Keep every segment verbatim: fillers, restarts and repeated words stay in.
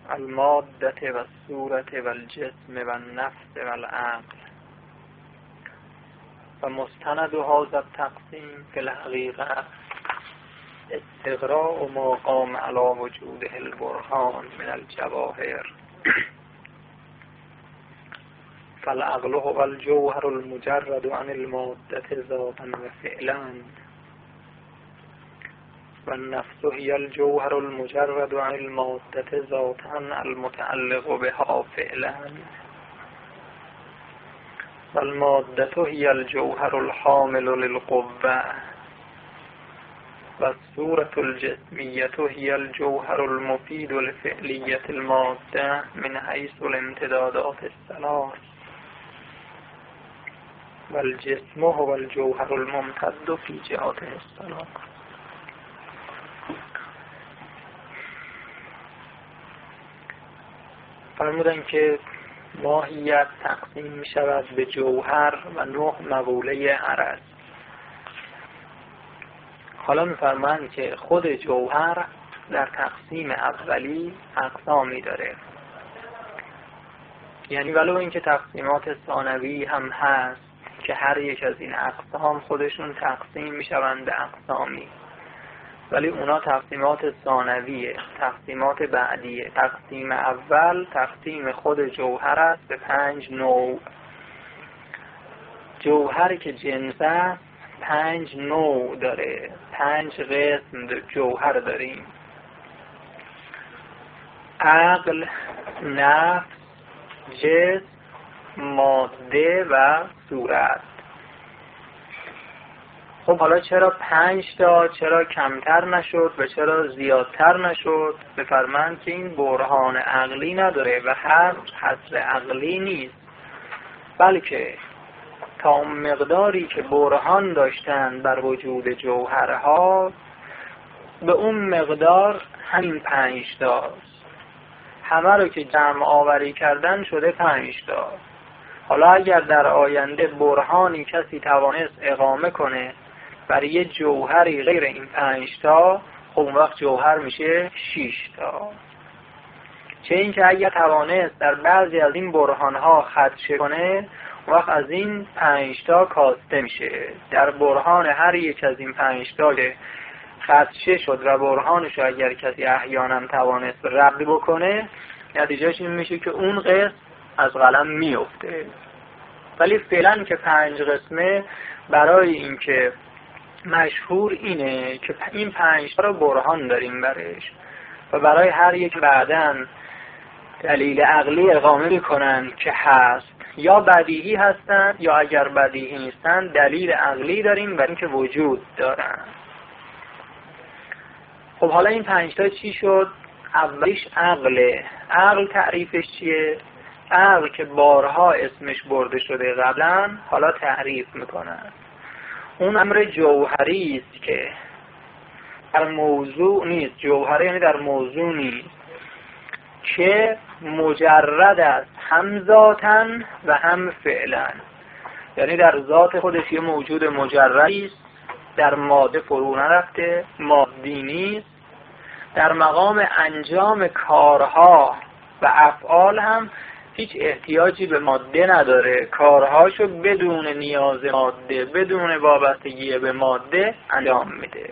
المادة و الصورت و الجسم و النفس و العقل. و مستند هذا التقسیم فی الحقیقه استقراء ما قام علی وجوده البرهان من الجواهر. فالعقل هو الجوهر المجرد عن المادة ذاتا و فعلا، و النفس هي الجوهر المجرد عن المادة ذاتا المتعلق بها فعلا، و المادة هي الجوهر الحامل للقوة، و الصورة الجسمية هي الجوهر المفيد لفعلية المادة من حيث الامتدادات الثلاث، و الجسم هو الجوهر الممتد في جهاته الثلاث. فرمودن که ماهیت تقسیم می شود به جوهر و نه مقوله عرض. حالا می فرمایند که خود جوهر در تقسیم اولی اقسامی داره، یعنی ولو اینکه تقسیمات ثانوی هم هست که هر یک از این اقسام خودشون تقسیم می شوند به اقسامی، ولی اونا تقسیمات ثانویه، تقسیمات بعدیه. تقسیم اول تقسیم خود جوهر است به پنج نوع. جوهری که جنس است پنج نوع داره، پنج قسم جوهر داریم: عقل، نفس، جسم، ماده و صورت. خب حالا چرا پنج تا؟ چرا کمتر نشد و چرا زیادتر نشد؟ بفرمایند که این برهان عقلی نداره و هر حصر عقلی نیست، بلکه تا مقداری که برهان داشتن بر وجود جوهرها به اون مقدار همین پنج تاست. همه رو که جمع آوری کردن شده پنج تا. حالا اگر در آینده برهانی کسی توانست اقامه کنه برای یه جوهری غیر این پنج تا، خب اون وقت جوهر میشه شش تا. چه این که اگر توانست در بعضی از این برهانها خدشه کنه، اون وقت از این پنج تا کاسته میشه. در برهان هر یک از این پنج تا که خدشه شد و برهانشو اگر کسی احیانا توانست رد بکنه، نتیجهش این میشه که اون قسم از قلم میفته. ولی فعلا که پنج قسمه، برای اینکه مشهور اینه که این پنج تا رو برهان داریم برش و برای هر یک بعدن دلیل عقلی اقامه میکنن که هست، یا بدیهی هستن یا اگر بدیهی نیستن دلیل عقلی داریم برای اینکه وجود دارن. خب حالا این پنج تا چی شد؟ اولیش عقله. عقل تعریفش چیه؟ عقل که بارها اسمش برده شده قبلا، حالا تعریف میکنن. اون امر جوهری است که در موضوع نیست. جوهری یعنی در موضوع نیست، که مجرد است هم ذاتاً و هم فعلاً. یعنی در ذات خودش یه موجود مجردی است، در ماده فرو نرفته، مادی نیست. در مقام انجام کارها و افعال هم هیچ احتیاجی به ماده نداره. کارهاشو بدون نیاز ماده، بدون وابستگی به ماده انجام میده.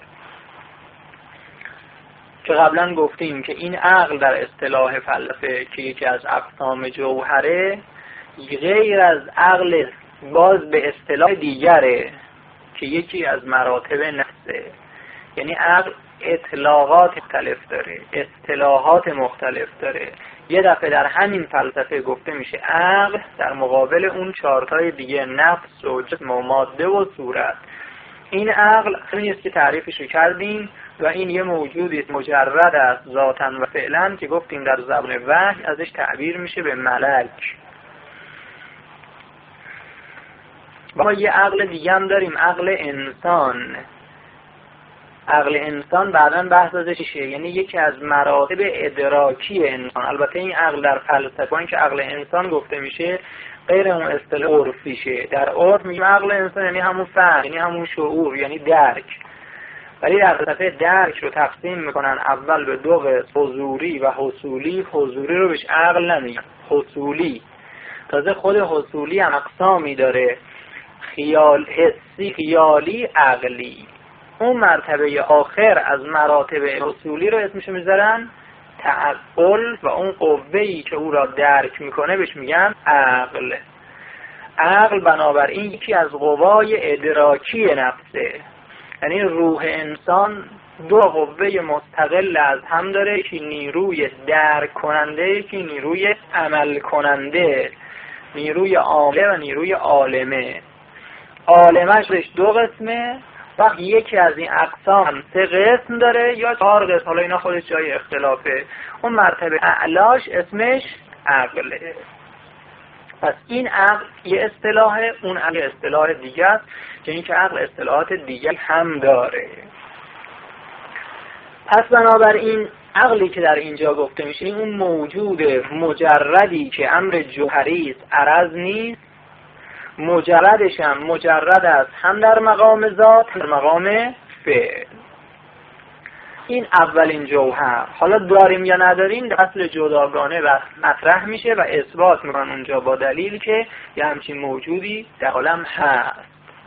که قبلا گفتیم که این عقل در اصطلاح فلسفه که یکی از اقسام جوهره، غیر از عقل باز به اصطلاح دیگره که یکی از مراتب نفسه. یعنی عقل اطلاقات مختلف داره، اصطلاحات مختلف داره. یه دفعه در همین فلسفه گفته میشه عقل در مقابل اون چهارتای دیگه، نفس و جسم و ماده و صورت. این عقل همین است که تعریفش رو کردیم و این یه موجودی است مجرد است ذاتاً و فعلاً که گفتیم در زبان وحی ازش تعبیر میشه به ملک. و ما یه عقل دیگه هم داریم، عقل انسان. عقل انسان بعداً بحث ازش چیه؟ یعنی یکی از مراتب ادراکی انسان. البته این عقل در فلسفه این که عقل انسان گفته میشه غیر اون اصطلاح عرفیشه. در عرف میگیم عقل انسان یعنی همون فهم، یعنی همون شعور، یعنی درک. ولی در فلسفه درک رو تقسیم میکنن اول به دو قسم، حضوری و حصولی. حضوری رو بهش عقل نمیگن، حصولی. تازه خود حصولی هم اقسامی داره، خیال حسی، خیالی، عقلی. اون مرتبه آخر از مراتب حصولی رو اسمش میذارن تعقل و اون قوه‌ای که او را درک میکنه بهش میگن عقل. عقل بنابراین یکی از قوای ادراکی نفسه، یعنی روح انسان دو قوه مستقل از هم داره، یکی نیروی درک کننده، یکی نیروی عمل کننده، نیروی عامله و نیروی عالمه. عالمش بهش دو قسمه، وقت یکی از این اقسام سه قسم داره یا چهار قسم، حالا اینا خودش جای اختلافه. اون مرتبه اعلاش اسمش عقله. پس این عقل یه اصطلاحه، اون عقل اصطلاح دیگه است، که این که عقل اصطلاحات دیگه هم داره. پس بنابراین عقلی که در اینجا گفته میشه اون موجود مجردی که امر جوهری است، عرض نیست. مجردش هم مجرد است، هم در مقام ذات هم در مقام فعل. این اولین جوهر. حالا داریم یا نداریم در اصل جداگانه و مطرح میشه و اثبات میکنن اونجا با دلیل که یه همچین موجودی در عالم هست.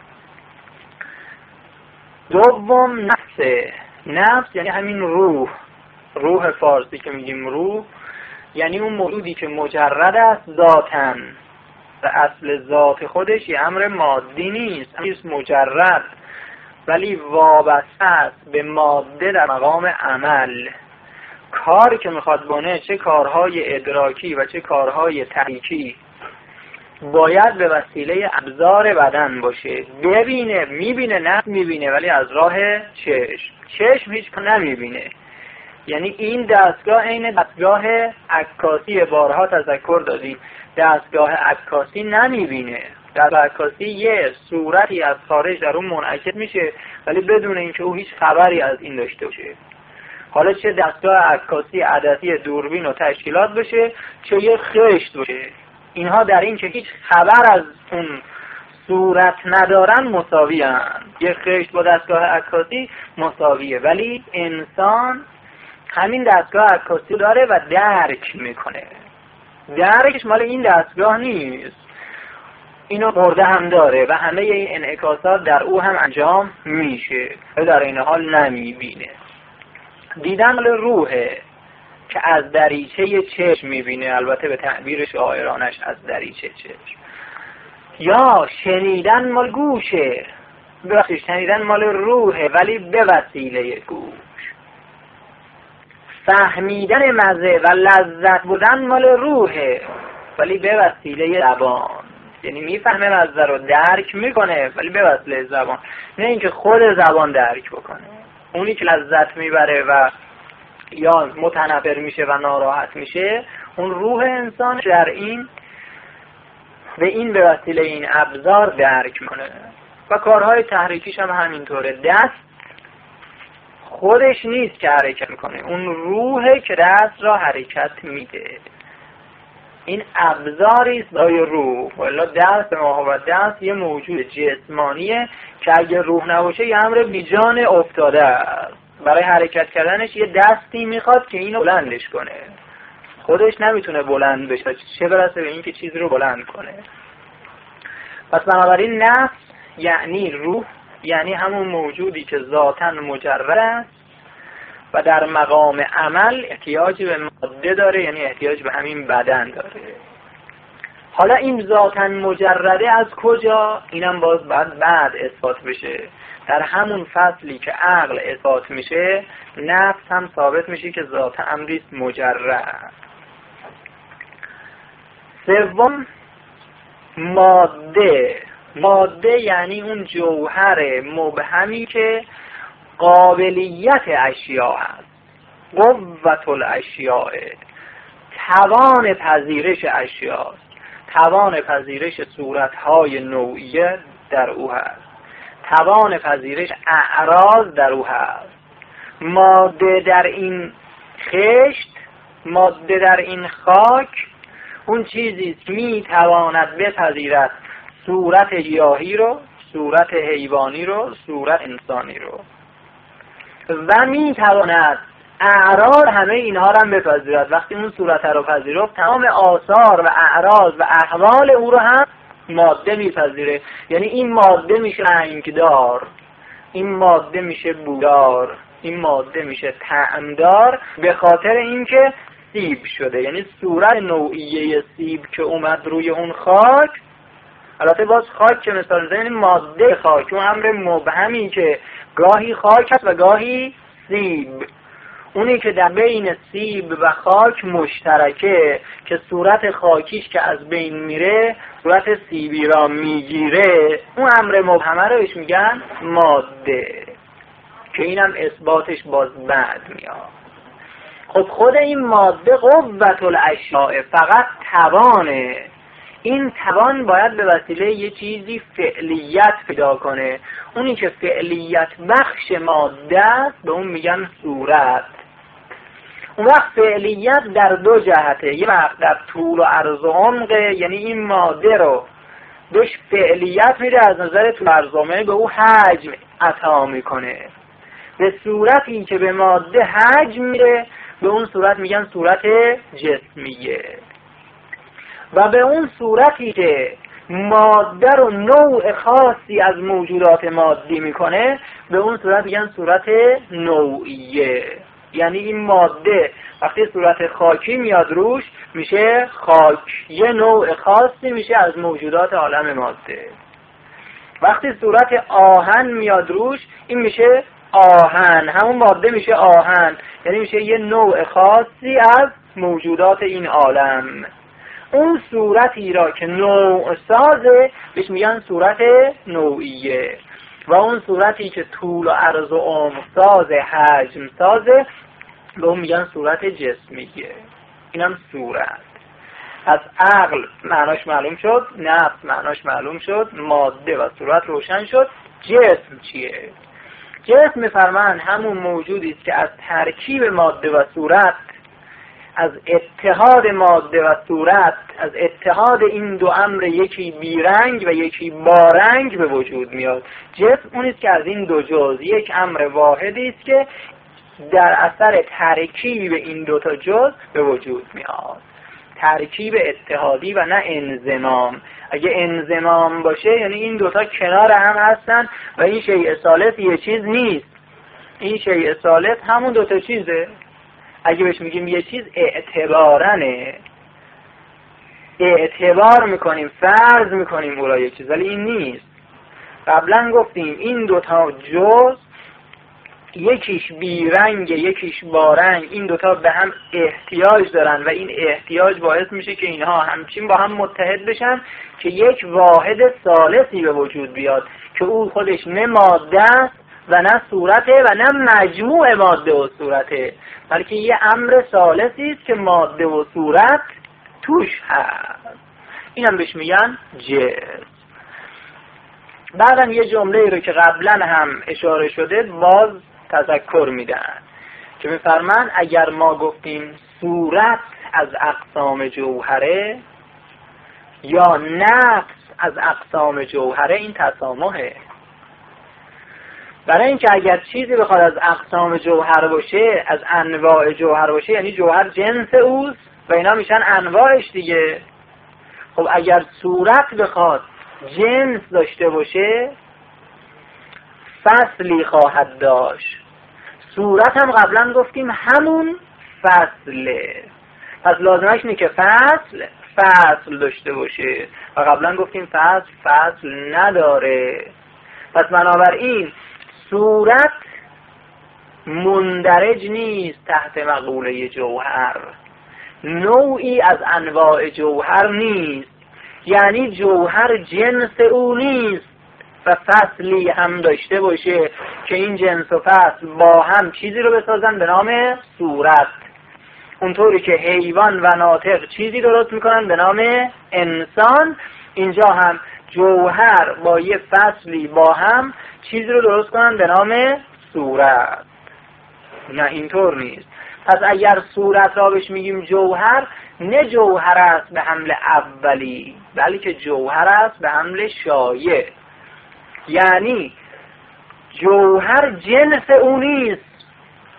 دوم نفسه. نفس یعنی همین روح. روح فارسی که میگیم روح، یعنی اون موجودی که مجرد است ذاتاً و اصل ذات خودش یه امر مادی نیست، نیست مجرد، ولی وابسته است به ماده در مقام عمل. کاری که میخواد بونه، چه کارهای ادراکی و چه کارهای تحریکی، باید به وسیله ابزار بدن باشه. ببینه، میبینه، نه میبینه، ولی از راه چشم. چشم هیچ که نمیبینه. یعنی این دستگاه عین دستگاه عکاسی، بارها تذکر دادیم. دستگاه عکاسی نمیبینه. دستگاه عکاسی یه صورتی از خارج در اون منعکس میشه، ولی بدون اینکه او هیچ خبری از این داشته باشه. حالا چه دستگاه عکاسی عدسی دوربین و تشکیلات بشه، چه یه خشت باشه، اینها در این که هیچ خبر از اون صورت ندارن مساوی هن. یه خشت با دستگاه عکاسی مساویه، ولی انسان همین دستگاه عکاسی داره و درک میکنه. درکش مال این دستگاه نیست، اینو مرده هم داره و همه این انعکاسات در او هم انجام میشه و در این حال نمیبینه. دیدن مال روحه که از دریچه چشم میبینه، البته به تعبیر شاعرانش از دریچه چشم. یا شنیدن مال گوشه، ببخشید شنیدن مال روحه ولی به وسیله گوش. فهمیدن مزه و لذت بودن مال روحه ولی به وسیله زبان. یعنی میفهمه مزه رو درک میکنه ولی به وسیله زبان، نه اینکه خود زبان درک بکنه. اونی که لذت میبره و یا متنفر میشه و ناراحت میشه، اون روح انسان در این به این به وسیله این ابزار درک میکنه. و کارهای تحریکیش هم همینطوره. دست خودش نیست که حرکت میکنه، اون روحه که دست را حرکت میده. این ابزاری است برای روح. والا دست به ما دست یه موجود جسمانیه که اگه روح نباشه یه امر بیجان افتاده است. برای حرکت کردنش یه دستی میخواد که اینو بلندش کنه. خودش نمیتونه بلند بشه، چه برسه به این که چیزی رو بلند کنه. پس بنابراین نفس یعنی روح، یعنی همون موجودی که ذاتاً مجرد است و در مقام عمل احتیاج به ماده داره، یعنی احتیاج به همین بدن داره. حالا این ذاتاً مجرده از کجا؟ اینم باز بعد بعد اثبات بشه. در همون فصلی که عقل اثبات میشه، نفس هم ثابت میشه که ذات امری است مجرد. سوم ماده. ماده یعنی اون جوهر مبهمی که قابلیت اشیاء هست، قوت الاشیاء، توان پذیرش اشیاء، توان پذیرش صورتهای نوعیه در او هست، توان پذیرش اعراض در او هست. ماده در این خشت، ماده در این خاک، اون چیزی که می تواند بپذیرد صورت گیاهی رو، صورت حیوانی رو، صورت انسانی رو. و میتواند اعراض همه اینها را هم بپذیرد. وقتی اون صورت رو پذیرفت تمام آثار و اعراض و احوال او رو هم ماده میپذیره. یعنی این ماده میشه رنگدار، این ماده میشه بودار، این ماده میشه طعمدار به خاطر اینکه سیب شده. یعنی صورت نوعیه سیب که اومد روی اون خاک، البته باز خاک که مثال میزنه یعنی ماده خاک، اون امر مبهمی که گاهی خاک هست و گاهی سیب، اونی که در بین سیب و خاک مشترکه که صورت خاکیش که از بین میره صورت سیبی را میگیره، اون امر مبهمه رو بهش میگن ماده، که اینم اثباتش باز بعد میاد. خب خود این ماده قوت الاشیاء، فقط توانه. این توان باید به وسیله یه چیزی فعلیت پیدا کنه. اونی که فعلیت بخش ماده است به اون میگن صورت. اون وقت فعلیت در دو جهته، یه وقت در طول و عرض و عمق، یعنی این ماده رو بهش فعلیت میده از نظر طول و عرض و عمق، به او حجم عطا میکنه. به صورتی که به ماده حجم میده به اون صورت میگن صورت جسمیه، و به اون صورتی که ماده رو نوع خاصی از موجودات مادی میکنه به اون صورت میگن صورت نوعیه. یعنی این ماده وقتی صورت خاکی میاد روش میشه خاک، یه نوع خاصی میشه از موجودات عالم ماده. وقتی صورت آهن میاد روش این میشه آهن، همون ماده میشه آهن، یعنی میشه یه نوع خاصی از موجودات این عالم. اون صورتی را که نوع سازه بهش میگن صورت نوعیه، و اون صورتی که طول و عرض و عمق سازه، حجم سازه، به اون میگن صورت جسمیه. اینم صورت. از عقل معناش معلوم شد، نفس معناش معلوم شد، ماده و صورت روشن شد. جسم چیه؟ جسم می‌فرمان همون موجودی است که از ترکیب ماده و صورت، از اتحاد ماده و صورت، از اتحاد این دو امر، یکی بیرنگ و یکی بارنگ، به وجود میاد. جسم اون است که از این دو جز یک امر واحدی است که در اثر ترکیب این دو تا جز به وجود میاد. ترکیب اتحادی و نه انضمام. اگه انضمام باشه یعنی این دوتا کنار هم هستن و این شیء ثالث یه چیز نیست. این شیء ثالث همون دوتا چیزه. اگه بهش میگیم یه چیز اعتبارنه، اعتبار میکنیم، فرض میکنیم او را یه چیز، ولی این نیست. قبلا گفتیم این دوتا جز، یکیش بیرنگ یکیش بارنگ، این دوتا به هم احتیاج دارن و این احتیاج باعث میشه که اینها همچین با هم متحد بشن که یک واحد ثالثی به وجود بیاد که او خودش نه ماده است و نه صورته و نه مجموع ماده و صورته، بلکه یه امر ثالثی است که ماده و صورت توش هست. اینم بهش میگن جسم. بعدم یه جمله رو که قبلا هم اشاره شده باز تذکر میدن که میفرمان اگر ما گفتیم صورت از اقسام جوهره یا نفس از اقسام جوهره، این تسامحه. برای اینکه اگر چیزی بخواد از اقسام جوهر باشه، از انواع جوهر باشه، یعنی جوهر جنس اوست و اینا میشن انواعش دیگه. خب اگر صورت بخواد جنس داشته باشه فصلی خواهد داشت. صورت هم قبلا گفتیم همون فصله، پس لازمش اینه که فصل فصل داشته باشه و قبلا گفتیم فصل فصل نداره. پس بنابراین صورت مندرج نیست تحت مقوله جوهر، نوعی از انواع جوهر نیست، یعنی جوهر جنس او نیست و فصلی هم داشته باشه که این جنس و فصل با هم چیزی رو بسازن به نام صورت. اونطوری که حیوان و ناطق چیزی درست میکنن به نام انسان، اینجا هم جوهر با یه فصلی با هم چیزی رو درست کنن به نام صورت. نه اینطور نیست. پس اگر صورت را بهش میگیم جوهر، نه جوهر است به حمل اولی بلکه جوهر است به حمل شایع. یعنی جوهر جنس او نیست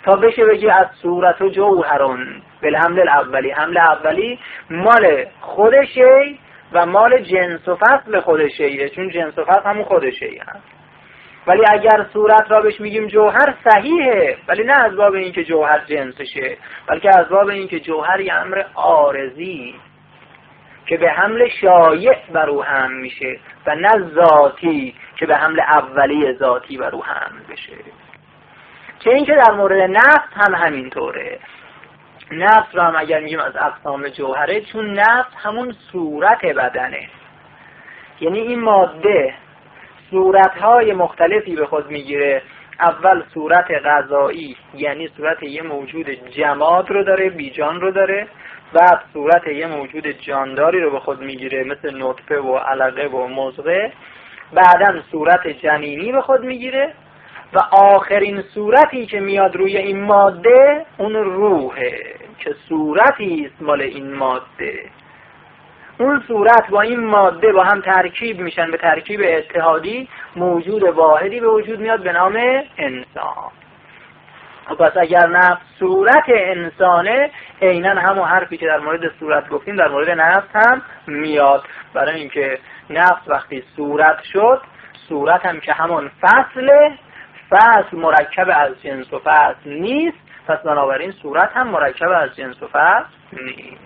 تا بشه بگی از صورت و جوهرون بالحمل الاولی. حمل اولی مال خودشه و مال جنس و فصل خودشه، چون جنس و فصل همون خودشه هست. ولی اگر صورت را بهش میگیم جوهر صحیحه، ولی نه از باب این که جوهر جنسشه، بلکه از باب این که جوهر یه امر عارضی که به حمل شایع بر او حمل میشه و نه ذاتی که به حمل اولی ذاتی بر او حمل بشه. چه این که در مورد نفس هم همینطوره. نفس را هم اگر میگیم از اقسام جوهره، چون نفس همون صورت بدنه، یعنی این ماده صورتهای مختلفی به خود میگیره. اول صورت غذایی، یعنی صورت یه موجود جماد رو داره، بیجان رو داره. بعد صورت یه موجود جانداری رو به خود میگیره، مثل نطفه و علقه و مضغه. بعداً صورت جنینی به خود میگیره و آخرین صورتی که میاد روی این ماده اون روحه که صورتی است مال این ماده. اون صورت با این ماده با هم ترکیب میشن، به ترکیب اتحادی موجود واحدی به وجود میاد به نام انسان. پس اگر نفس صورت انسانه، عیناً همون حرفی که در مورد صورت گفتیم در مورد نفس هم میاد. برای اینکه نفس وقتی صورت شد، صورت هم که همون فصله، فصل مرکب از جنس و فصل نیست، پس بنابراین صورت هم مرکب از جنس و فصل نیست.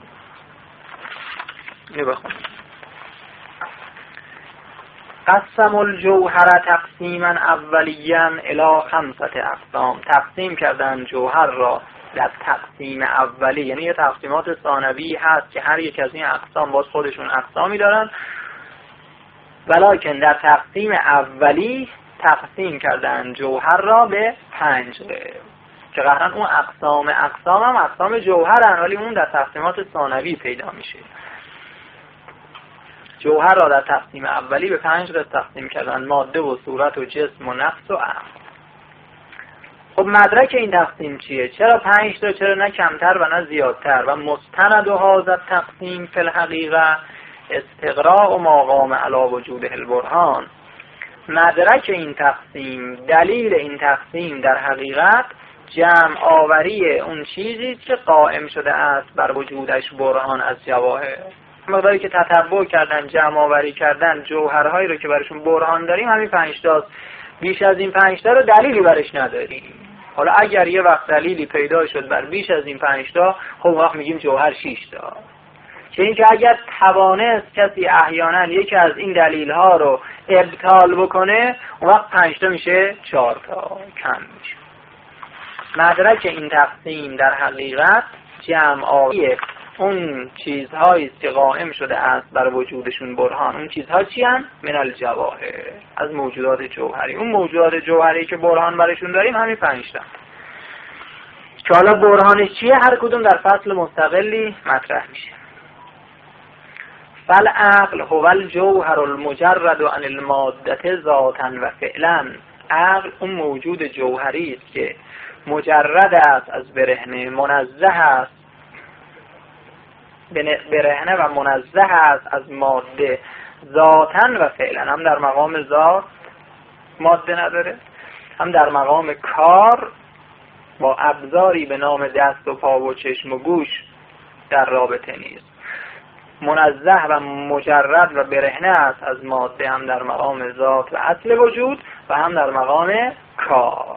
اینو بخونیم. قسم الجوهر تقسیما اولیاً الی خمسة اقسام. تقسیم کردن جوهر را در تقسیم اولی، یعنی یه تقسیمات ثانوی هست که هر یک از این اقسام باز خودشون اقسامی دارن، ولکن در تقسیم اولی تقسیم کردن جوهر را به پنج که قطعاً اون اقسام اقسام هم اقسام جوهرن، ولی اون در تقسیمات ثانوی پیدا میشه. جوهر را در تقسیم اولی به پنج قسم تقسیم کردن: ماده و صورت و جسم و نفس و عقل. خب مدرک این تقسیم چیه؟ چرا پنج تا؟ چرا نه کمتر و نه زیادتر؟ و مستند و هذا تقسیم فی الحقیقه استقراء و مقام علی وجود البرهان. مدرک این تقسیم، دلیل این تقسیم در حقیقت جمع آوری اون چیزی که قائم شده است بر وجودش برهان از جواهر. مقداری که تتبع کردن، جمع آوری کردن جوهرهایی رو که برشون برهان داریم همین پنج تاست. بیش از این پنج تا رو دلیلی برش نداریم. حالا اگر یه وقت دلیلی پیدا شد بر بیش از این پنج تا، خب وقت میگیم جوهر شش تا. چه اینکه اگر توانست کسی احیانا یکی از این دلیل ها رو ابطال بکنه، اون وقت پنج تا میشه چهار تا، کم میشه. مدرک این تقسیم در حقیقت جمع آوری اون چیزهایی است که قائم شده است بر وجودشون برهان. اون چیزها چی هستند؟ من الجواهر، از موجودات جوهری. اون موجودات جوهری که برهان برشون داریم همین پنج تا. که حالا برهانش چیه؟ هر کدوم در فصل مستقلی مطرح میشه. فالعقل هو الجوهر المجرد عن الماده ذاتا و فعلا. عقل اون موجود جوهری است که مجرد است از برهنه، منزه است برهنه و منزه است از ماده ذاتا و فعلا. هم در مقام ذات ماده نداره، هم در مقام کار با ابزاری به نام دست و پا و چشم و گوش در رابطه نیست. منزه و مجرد و برهنه است از ماده، هم در مقام ذات و اصل وجود و هم در مقام کار.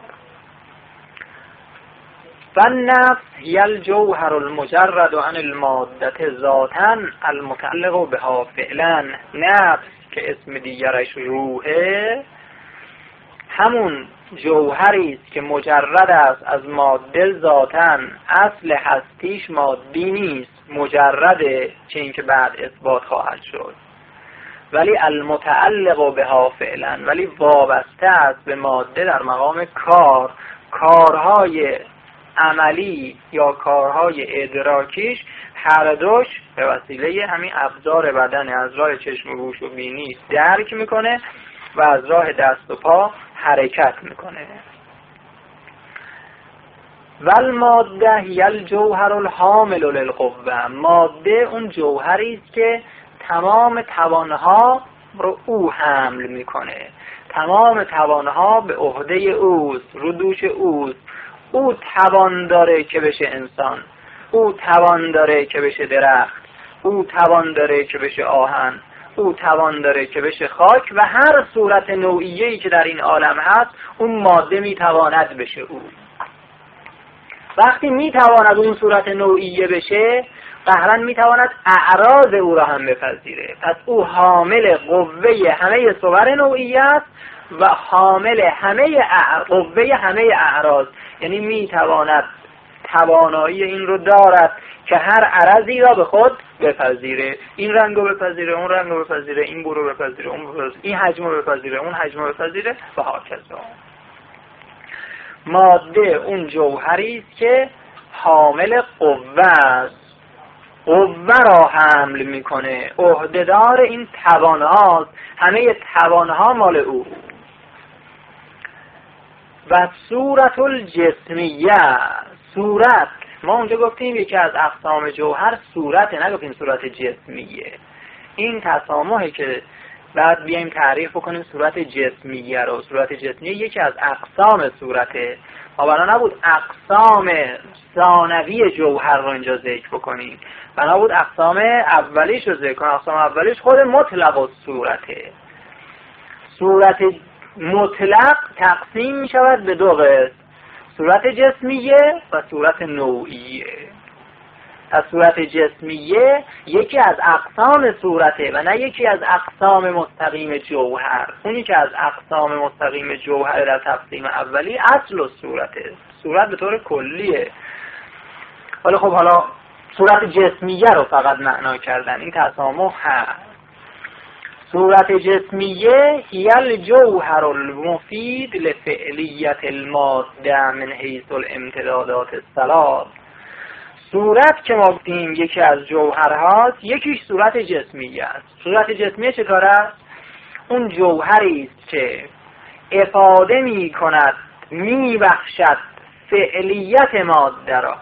و نفس هی الجوهر المجرد عن الماده ذاتا المتعلق بها فعلا. نفس که اسم دیگرش روحه، همون جوهری است که مجرد است از ماده ذاتا، اصل هستیش مادی نیست، مجرده، چه اینکه بعد اثبات خواهد شد. ولی المتعلق بها فعلا، ولی وابسته است به ماده در مقام کار. کارهای عملی یا کارهای ادراکیش هر دوش به وسیله همین ابزار بدن، از راه چشم و گوش و بینی درک میکنه و از راه دست و پا حرکت میکنه. والماده هی الجوهر الحامل للقوه. ماده اون جوهری است که تمام توانها رو او حمل میکنه، تمام توانها به عهده اوست، رو دوش اوست. او توان داره که بشه انسان، او توان داره که بشه درخت، او توان داره که بشه آهن، او توان داره که بشه خاک و هر صورت نوعیه‌ای که در این عالم هست اون ماده میتواند بشه او. وقتی میتواند اون صورت نوعیه بشه، قهرن میتواند اعراض او را هم بپذیره. پس او حامل قوه همه صور نوعیه است و حامل همه قوه همه اعراض، یعنی میتواند توانایی این رو دارد که هر عرضی را به خود بپذیره، این رنگ رو بپذیره، اون رنگ رو بپذیره، این بو رو بپذیره، اون بپذیره، این حجم رو بپذیره، اون حجم رو بپذیره و هاکذا. ماده اون جوهری است که حامل قوه است، قوه را حمل میکنه، عهدهدار این توانهاست، همه توانها مال او. و صورت الجسمیه، صورت ما اونجا گفتیم یکی از اقسام جوهر صورته، نگفتیم صورت جسمیه. این تسامحه که بعد بیایم تعریف بکنیم صورت جسمیه رو. صورت جسمیه یکی از اقسام صورته، ما بنا نبود اقسام ثانوی جوهر رو اینجا ذکر بکنیم، بنا بود اقسام اولیش رو ذکر کنیم. اقسام اولیش خود مطلق و صورته. صورت مطلق تقسیم می شود به دو قسم، صورت جسمیه و صورت نوعیه. از صورت جسمیه یکی از اقسام صورته و نه یکی از اقسام مستقیم جوهر. اونی که از اقسام مستقیم جوهر در تقسیم اولی اصل و صورته، صورت به طور کلیه. ولی خب حالا صورت جسمیه رو فقط معنا کردن، این تسامح هست. صورت جسمیه هی الجوهر المفید لفعلیت الماده من حیث الامتدادات الثلاث. صورت که ما گفتیم یکی از جوهرهاست، یکیش صورت جسمیه است. صورت جسمیه چطور است؟ اون جوهری است که افاده می کند، می بخشد فعلیت ماده را،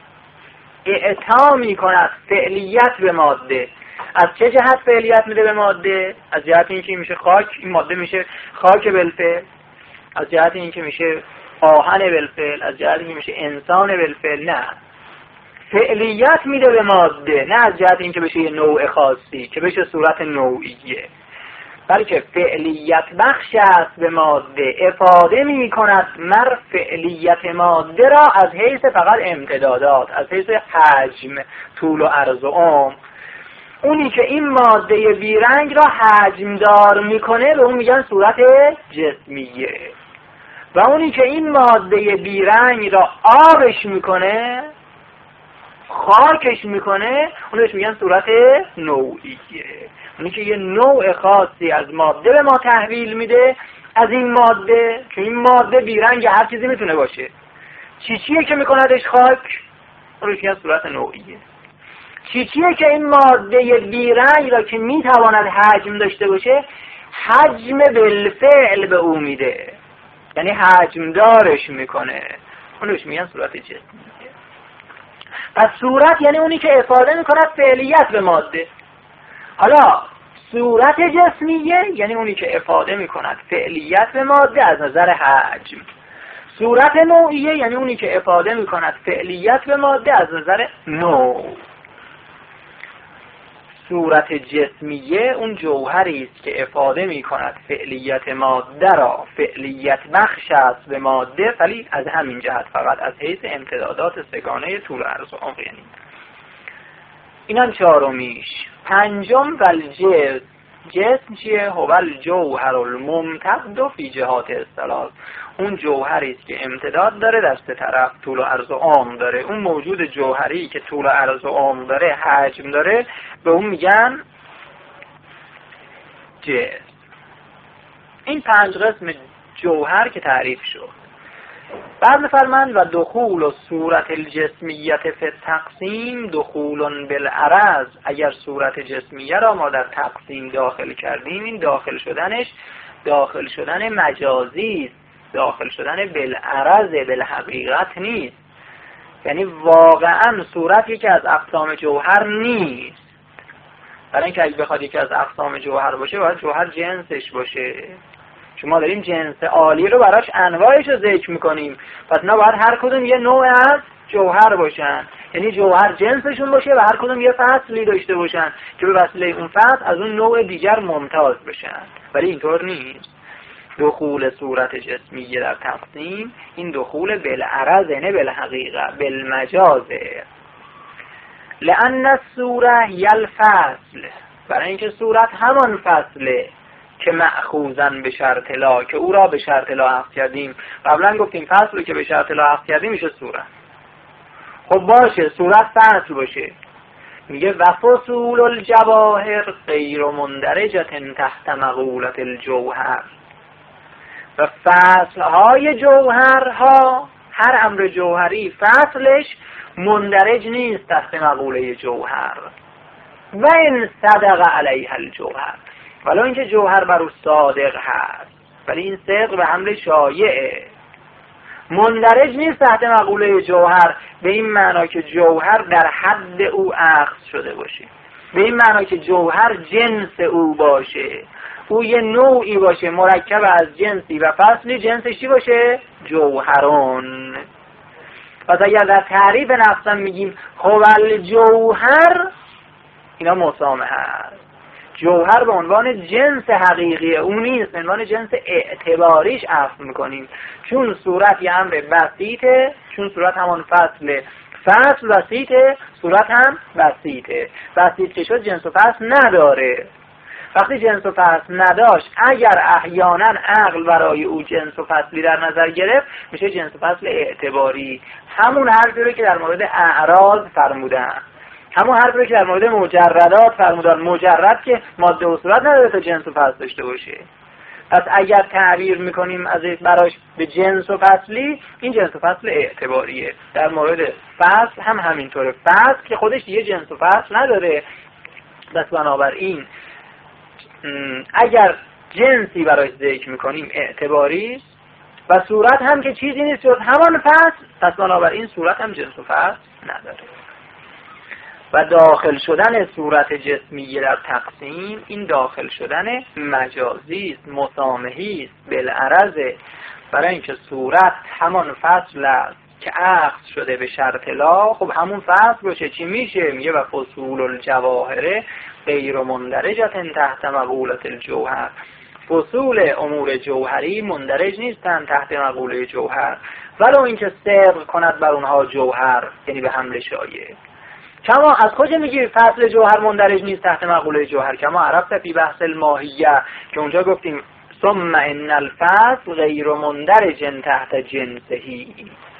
اعطا می کند فعلیت به ماده. از چه جهت فعلیت میده به ماده؟ از جهت اینکه میشه خاک، این ماده میشه خاک بالفعل، از جهت اینکه میشه آهن بالفعل، از جهت اینکه میشه انسان بالفعل. نه، فعلیت میده به ماده، نه از جهت اینکه بشه یه نوع خاصی که بشه صورت نوعیه، بلکه فعلیت بخش است به ماده، افاده می کند مر فعلیت ماده را از حیث فقط امتدادات، از حیث حجم، طول و عرض و عمق. اونی که این ماده بیرنگ را حجم دار میکنه به اون میگن صورت جسمیه، و اونی که این ماده بیرنگ را آبش میکنه، خاکش میکنه، اونش میگن صورت نوعیه. اونی که یه نوع خاصی از ماده به ما تحویل میده از این ماده، که این ماده بیرنگ هر چیزی میتونه باشه، چی چیه که میکندش خاک، اونش میگن صورت نوعیه. چی چیه که این ماده بیرنگ را که میتواند حجم داشته باشه حجم بالفعل به او میده، یعنی حجم دارش میکنه، اونش میگن صورت جسمیه. پس صورت یعنی اونی که افاده میکند فعلیت به ماده. حالا صورت جسمیه یعنی اونی که افاده میکند فعلیت به ماده از نظر حجم. صورت نوعیه یعنی اونی که افاده میکند فعلیت به ماده از نظر نوع. صورت جسمیه اون جوهری است که افاده میکند فعلیت ماده را، فعلیت بخش است به ماده، ولی از همین جهت فقط از حیث امتدادات سگانه طول و عرض و عمق. یعنی این هم چهارمیش. پنجم والجسم. جسم چیه؟ هو الجوهر الممتد فی جهات الثلاث. اون جوهری است که امتداد داره در سه طرف، طول و عرض و عمق داره. اون موجود جوهری که طول و عرض و عمق داره، حجم داره، به اون میگن جسم. این پنج قسم جوهر که تعریف شد. بعد می‌فرماند و دخول و صورت الجسمیت فی التقسیم دخول بالعرض. اگر صورت جسمیه را ما در تقسیم داخل کردیم، این داخل شدنش داخل شدن مجازی است، داخل شدن بالعرض، بالحقیقت نیست. یعنی واقعا صورت یکی از اقسام جوهر نیست. برای اینکه اگه بخواد یکی از اقسام جوهر باشه باید جوهر جنسش باشه، چون ما داریم جنس عالی رو براش انواعش رو ذکر میکنیم، پس اینا باید هر کدوم یه نوع از جوهر باشن، یعنی جوهر جنسشون باشه و هر کدوم یه فصلی داشته باشن که به وسیله اون فصل از اون نوع دیگر ممتاز بشن. ولی اینطور نیست. دخول صورت جسمیه در تقسیم، این دخول بالعرض نه بالحقیقه، بالمجازه. لأن الصوره یلفصل، برای اینکه صورت همان فصله که مأخوذن به شرط لا، که او را به شرط لا اخذ کردیم. قبلا گفتیم فصل که به شرط لا اخذ کردیم میشه صورت. خب باشه، صورت فصل باشه. میگه و فصول الجواهر غیر مندرجة تحت مقولة الجوهر، و فصلهای جوهرها، هر امر جوهری فصلش مندرج نیست تحت مقوله جوهر. و این صدق علیها الجوهر، ولو اینکه جوهر بر او صادق هست، ولی این صدق به حمل شایعه، مندرج نیست تحت مقوله جوهر به این معنا که جوهر در حد او اخذ شده باشه، به این معنا که جوهر جنس او باشه، او یه نوعی باشه مرکب از جنسی و فصلی، جنسش چی باشه؟ جوهرون. پس اگر در تعریف نفسم میگیم هوال جوهر، اینا مسامحه هست. جوهر به عنوان جنس حقیقی او نیست، به عنوان جنس اعتباریش اخذ میکنیم، چون صورت یه امر بسیطه، چون صورت همون فصله، فصل بسیطه، صورت هم بسیطه. بسیط که شد جنس و فصل نداره. وقتی جنس و فصل نداشت، اگر احیانا عقل برای او جنس و فصلی در نظر گرفت، میشه جنس و فصل اعتباری. همون حرفی رو که در مورد اعراض فرمودن، همون حرفی رو که در مورد مجردات فرمودن، مجرد که ماده و صورت نداره تا جنس و فصل داشته باشه. پس اگر تعبیر میکنیم از براش به جنس و فصلی، این جنس و فصل اعتباریه. در مورد فصل هم همینطوره، فصل که خودش دیگه جنس و فصل نداره. بس بنابراین اگر جنسی براش ذکر میکنیم اعتباری و صورت هم که چیزی نیست جز همان فصل، پس بنابراین صورت هم جنس و فصل نداره. و داخل شدن صورت جسمیه در تقسیم، این داخل شدن مجازی است، مسامحی است، بالعرض، برای اینکه صورت همان فصل است که اخذ شده به شرط لا. خب همون فصل باشه چی میشه؟ میگه و فصول الجواهر غیر مندرجة تحت مقولة الجوهر. فصول امور جوهری مندرج نیستن تحت مقوله جوهر، ولو اینکه صدق کند بر اونها جوهر، یعنی به حمل شایع. کما از کجا میگی فصل جوهر مندرج نیست تحت مقوله جوهر؟ کما عرفت فی بحث الماهیه، که اونجا گفتیم ثم ان الفصل غیر مندرج تحت جنسهی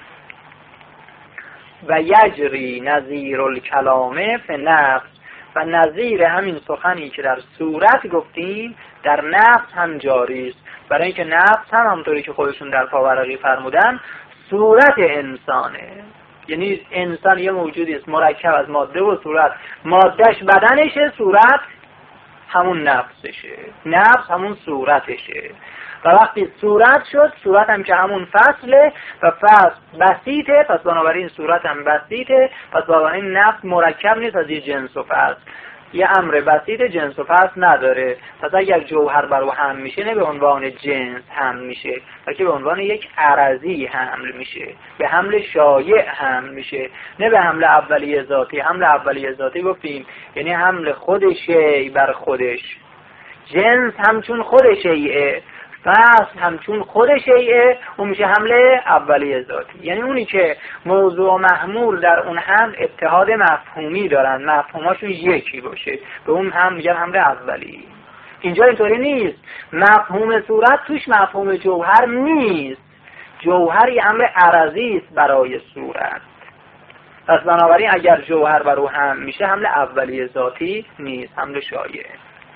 و یجری نظیر الکلام فی نفس، و نظیر همین سخنی که در صورت گفتیم در نفس هم جاری است. برای اینکه نفس هم همونطوری که خودشون در پاورقی فرمودن صورت انسانه، یعنی انسان یه موجودی است مرکب از ماده و صورت، مادهش بدنشه، صورت همون نفسشه، نفس همون صورتشه. و وقتی صورت شد، صورت هم که همون فصله و فصل بسیطه، پس بنابراین صورت هم بسیطه، پس بنابراین نفس مرکب نیست از یه جنس و فصل، یه امر بسیط جنس و فصل نداره. پس اگر جوهر بر او هم میشه، نه به عنوان جنس هم میشه، بلکه به عنوان یک عرضی حمل میشه، به حمل شایع حمل میشه، نه به حمل اولیه ذاتی. حمل اولیه ذاتی گفتیم یعنی حمل خود شیء بر خودش، جنس همچون خود شیء، فصل همچون خود شیء، اون میشه حمله اولیه ذاتی. یعنی اونی که موضوع و محمول در اون حمل اتحاد مفهومی دارن، مفهوماشون یکی باشه، به اون هم میگن حمله اولی. اینجا اینطوری نیست، مفهوم صورت توش مفهوم جوهر نیست، جوهر یه امر عرضی است برای صورت. پس بنابراین اگر جوهر بر او هم میشه، حمله اولیه ذاتی نیست، حمله شایع.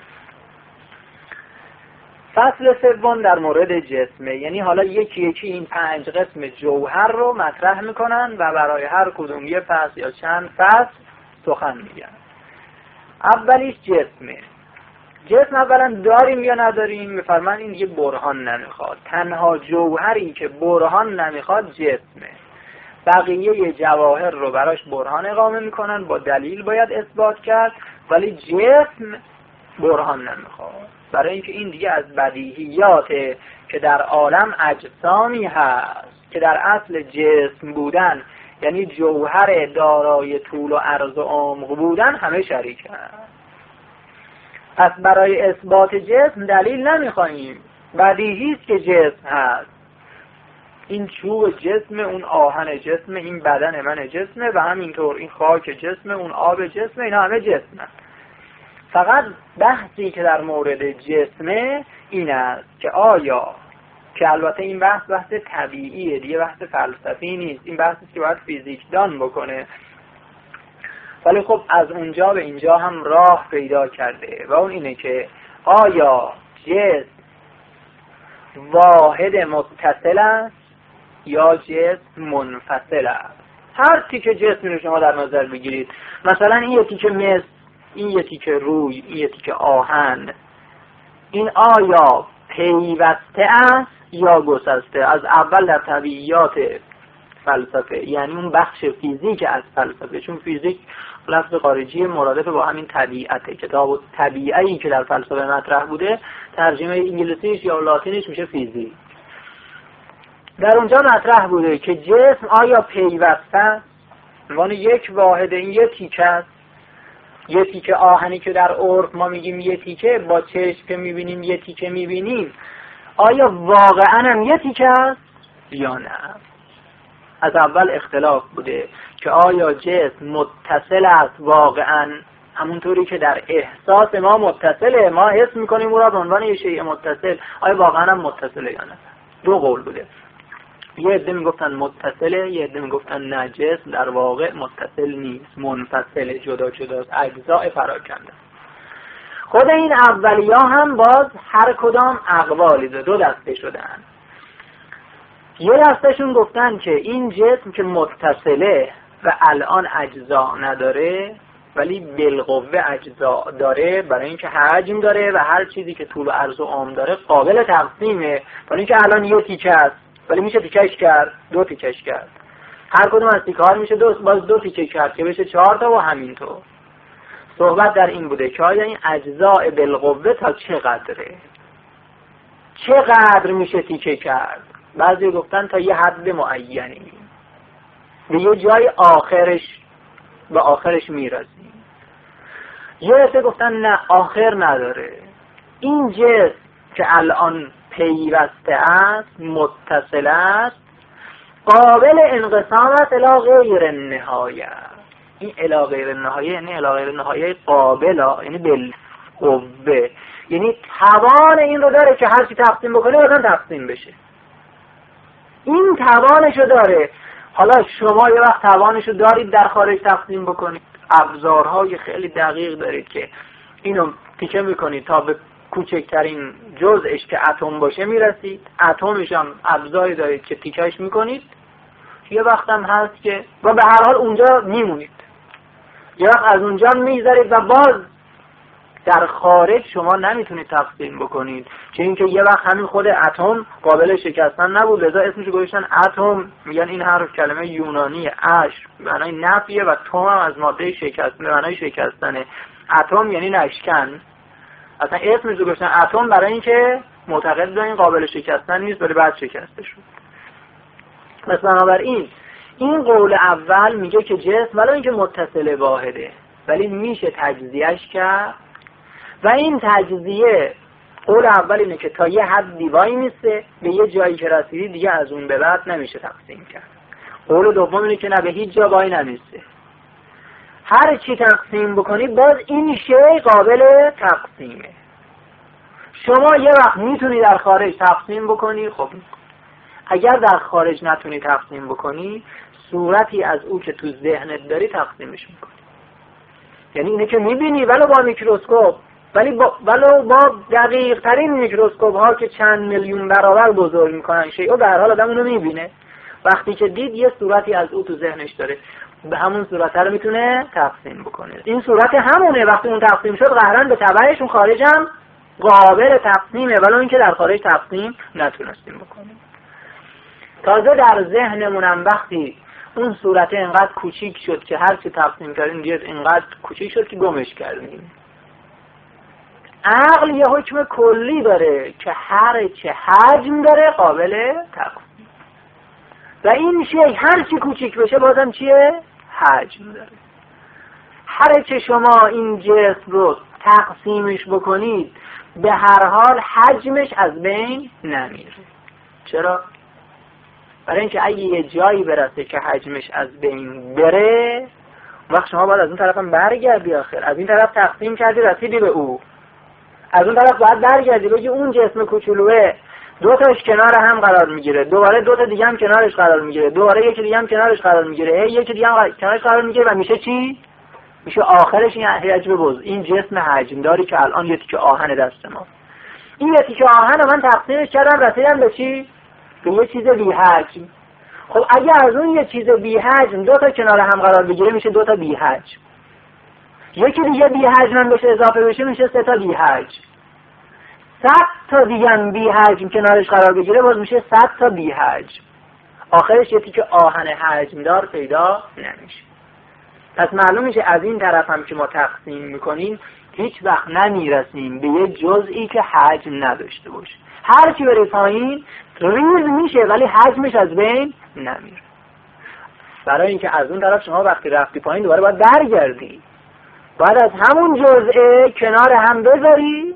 فصل سوم در مورد جسمه، یعنی حالا یکی یکی این پنج قسم جوهر رو مطرح میکنن و برای هر کدوم یه فصل یا چند فصل سخن میگن. اولیش جسمه. جسم اولا داریم یا نداریم؟ میفرمان این دیگه برهان نمیخواد، تنها جوهری که برهان نمیخواد جسمه. بقیه جواهر رو براش برهان اقامه میکنن، با دلیل باید اثبات کرد، ولی جسم برهان نمیخواد، برای اینکه این دیگه از بدیهیاته که در عالم اجسامی هست که در اصل جسم بودن، یعنی جوهر دارای طول و عرض و عمق بودن، همه شریک هست. پس برای اثبات جسم دلیل نمیخواهیم، بدیهی است که جسم هست. این چوب جسم، اون آهن جسم، این بدن من جسمه و همینطور این خاک جسم، اون آب جسم، اینا همه جسمه. فقط بحثی که در مورد جسمه این است که آیا، که البته این بحث بحث طبیعیه دیگه، بحث فلسفی نیست، این بحثی که باید فیزیکدان بکنه، ولی خب از اونجا به اینجا هم راه پیدا کرده و اون اینه که آیا جسم واحد متصل است یا جسم منفصل است. هر تیکه جسمی رو شما در نظر بگیرید، مثلا این یه تیکه مس، این یه تیکه روی، این یه تیکه آهن، این آیا پیوسته است یا گسسته؟ از اول در طبیعیات فلسفه، یعنی اون بخش فیزیک از فلسفه، چون فیزیک لفظ خارجی مرادف با همین طبیعته. کتاب طبیعی که در فلسفه مطرح بوده ترجمه انگلیسیش یا لاتینش میشه فیزیک. در اونجا مطرح بوده که جسم آیا پیوسته است، عنوان یک واحد، این یه تیکه است، یه تیکه آهنی که در عرف ما میگیم یه تیکه، با چشم که میبینیم یه تیکه میبینیم، آیا واقعا هم یه تیکه است یا نه؟ از اول اختلاف بوده که آیا جسم متصل است واقعا همونطوری که در احساس ما متصله، ما حس میکنیم او را به عنوان یه شیء متصل، آیا واقعا هم متصله یا نه؟ دو قول بوده. یه عده میگفتن متصله، یه عده میگفتن نه، جسم در واقع متصل نیست، منفصله، جدا جدا، اجزاء پراکنده. خود این اولیا هم باز هر کدام اقوالی ده، دو دسته شدن. یه دستشون گفتن که این جسم که متصله و الان اجزا نداره ولی بالقوه اجزا داره، برای اینکه حجم داره و هر چیزی که طول و عرض و عمق داره قابل تقسیمه، برای اینکه الان یه تیکه است ولی میشه تیکش کرد، دو تیکش کرد، هر کدوم از تیکه ها میشه دو، باز دو تیکه کرد که بشه چهار تا و همینطور. صحبت در این بوده که آیا این اجزاء بالقوه تا چقدره، چقدر میشه تیکه کرد. بعضی گفتن تا یه حد معینی، به یه جای آخرش به آخرش میرسیم. یه عده گفتن نه، آخر نداره، این جسم که الان پیوسته است، متصل است، قابل انقسام است الی غیر النهایه. این الی غیر النهایه یعنی الی غیر النهایه قابل، یعنی بالقوه، یعنی توان این رو داره که هر چی تقسیم بکنه مثلا تقسیم بشه. این توانشو داره. حالا شما یه وقت توانشو دارید در خارج تقسیم بکنید، ابزارهای خیلی دقیق دارید که اینو تیکه میکنید تا به کوچکترین جزءش که اتم باشه میرسید، اتمش هم ابزاری دارید که تیکهش میکنید. یه وقت هم هست که و به هر حال اونجا میمونید، یه وقت از اونجا میذارید و باز در خارج شما نمیتونید تقسیم بکنید، چون اینکه یه وقت همین خود اتم قابل شکستن نبود، لذا اسمش رو گذاشتن اتم. میگن این حرف کلمه یونانی اش معنای نفیه و توم هم از ماده شکست معنای شکستنه. اتم یعنی نشکن، اصلا اسمش رو گذاشتن اتم برای اینکه معتقد بودن این قابل شکستن نیست ولی بعد شکسته شد. پس بنابراین این قول اول میگه که جسم ولو اینکه متصل واحده ولی میشه تجزیهش کرد و این تجزیه، قول اول اینه که تا یه حدی وای میسته، به یه جایی که رسیدی دیگه از اون به بعد نمیشه تقسیم کرد. قول دوم اینه که نه، به هیچ جا وای نمیسته، هر چی تقسیم بکنی باز این شی قابل تقسیمه. شما یه وقت میتونی در خارج تقسیم بکنی، خب اگر در خارج نتونی تقسیم بکنی، صورتی از او که تو ذهنت داری تقسیمش میکنی. یعنی اینه که میبینی ولو با میکروسکوپ، ولی با ولو با دقیق ترین میکروسکوپ ها که چند میلیون برابر بزرگ میکنن شیء، به هر حال آدم اونو میبینه. وقتی که دید یه صورتی از او تو ذهنش داره، به همون صورت رو میتونه تقسیم بکنه. این صورت همونه، وقتی اون تقسیم شد قهرن به تبعش اون خارج هم قابل تقسیمه، ولو اینکه در خارج تقسیم نتونستیم بکنیم. تازه در ذهنمونم وقتی اون صورت اینقدر کوچیک شد که هر چی تقسیم کردیم دیگه اینقدر کوچیک شد که گمش کردیم. عقل یه حکم کلی داره که هر چه حجم داره قابل تقسیم و این شیء هر چی کوچیک بشه بازم چیه؟ حجم داره. هر چه شما این جسم رو تقسیمش بکنید به هر حال حجمش از بین نمیره. چرا؟ برای اینکه اگه یه جایی برسه که حجمش از بین بره وقت شما باید از اون طرف هم برگردی. آخر از این طرف تقسیم کردی رسیدی به او، از اون طرف باید برگردی بگی اون جسم کوچولوه دو تاش کنار هم قرار میگیره، دوباره دو تا دیگه هم کنارش قرار میگیره، دوباره یکی دیگه هم کنارش قرار میگیره، هی یکی دیگه هم کنارش قرار میگیره و میشه چی؟ میشه آخرش این حجم بز، این جسم حجمداری که الان یه تیکه آهن دست ما. این یه تیکه آهن من تقسیمش کردم رسیدم به چی؟ به یه چیز بی حجم. خب اگه از اون یه چیز بی حجم دو تا کنار هم قرار بگیره میشه دو تا بی حجم. یکی دیگه بی حجم بشه اضافه بشه میشه سه تا بی حجم. صد تا دیگه هم بی حجم کنارش قرار بگیره باز میشه صد تا بی حجم. آخرش یه تیکه آهن حجمدار پیدا نمیشه. پس معلوم میشه از این طرف هم که ما تقسیم میکنیم هیچ وقت نمیرسیم به یه جزئی که حجم نداشته باشه. هر چی بره پایین ریز میشه ولی حجمش از بین نمیره. برای اینکه از اون طرف شما وقتی رفتی پایین دوباره باید برگردی، باید از همون جزئه کنار هم بذاری،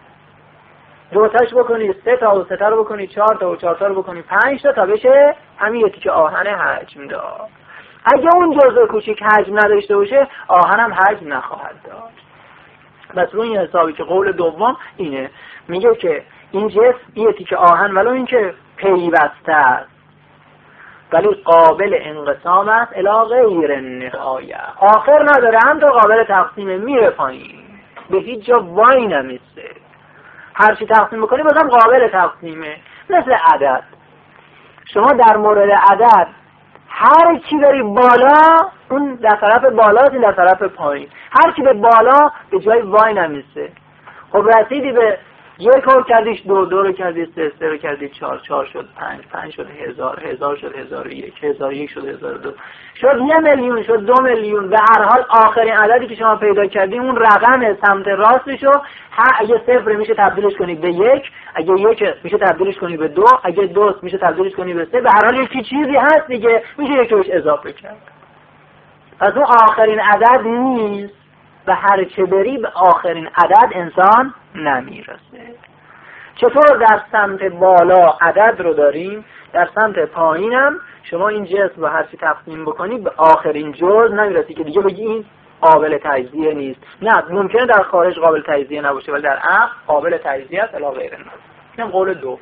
دوتاش بکنی سه تا و سه تا رو بکنی چهار تا و چهار تا رو بکنی پنج تا تا بشه همین یکی که آهن حجم دار. اگه اون جزء کوچیک حجم نداشته باشه آهن هم حجم نخواهد داشت. بس روی این حسابی که قول دوم اینه، میگه که این جسم یه تیکه آهن ولو این که پیوسته است ولی قابل انقسام است الی غیر النهایه، آخر نداره، هم تا قابل تقسیمه میره پایین، به هیچ جا وای نمیسته. هر چی تقسیم بکنی بازم قابل تقسیمه. مثل عدد، شما در مورد عدد هر چی بری بالا اون در طرف بالاست، این در طرف پایین. هر چی به بالا به جای وای نمیسته. خب رسیدی به یک رو کردیش دو، دو رو کردی سه، سه رو کردی چهار، چهار شد پنج، پنج شد هزار، هزار شد هزار و یک، هزار و یک شد هزار و دو، شد یه میلیون، شد دو میلیون. به هر حال آخرین عددی که شما پیدا کردی اون رقم سمت راستشو اگه صفر میشه تبدیلش کنی به یک، اگه یک میشه تبدیلش کنی به دو، اگه دو میشه تبدیلش کنی به سه. به هر حال یکی چیزی هست دیگه میشه یکی بهش اضافه کرد. پس اون آخرین عدد نیست و هر چه بری به آخرین عدد انسان نمیرسه. چطور در سمت بالا عدد رو داریم در سمت پایینم شما این جسم رو هر چی تقسیم بکنی به آخرین جزء نمیرسی که دیگه بگی این قابل تجزیه نیست. نه، ممکنه در خارج قابل تجزیه نباشه ولی در عقل قابل تجزیه است الی غیر النهایه. این قول دوم.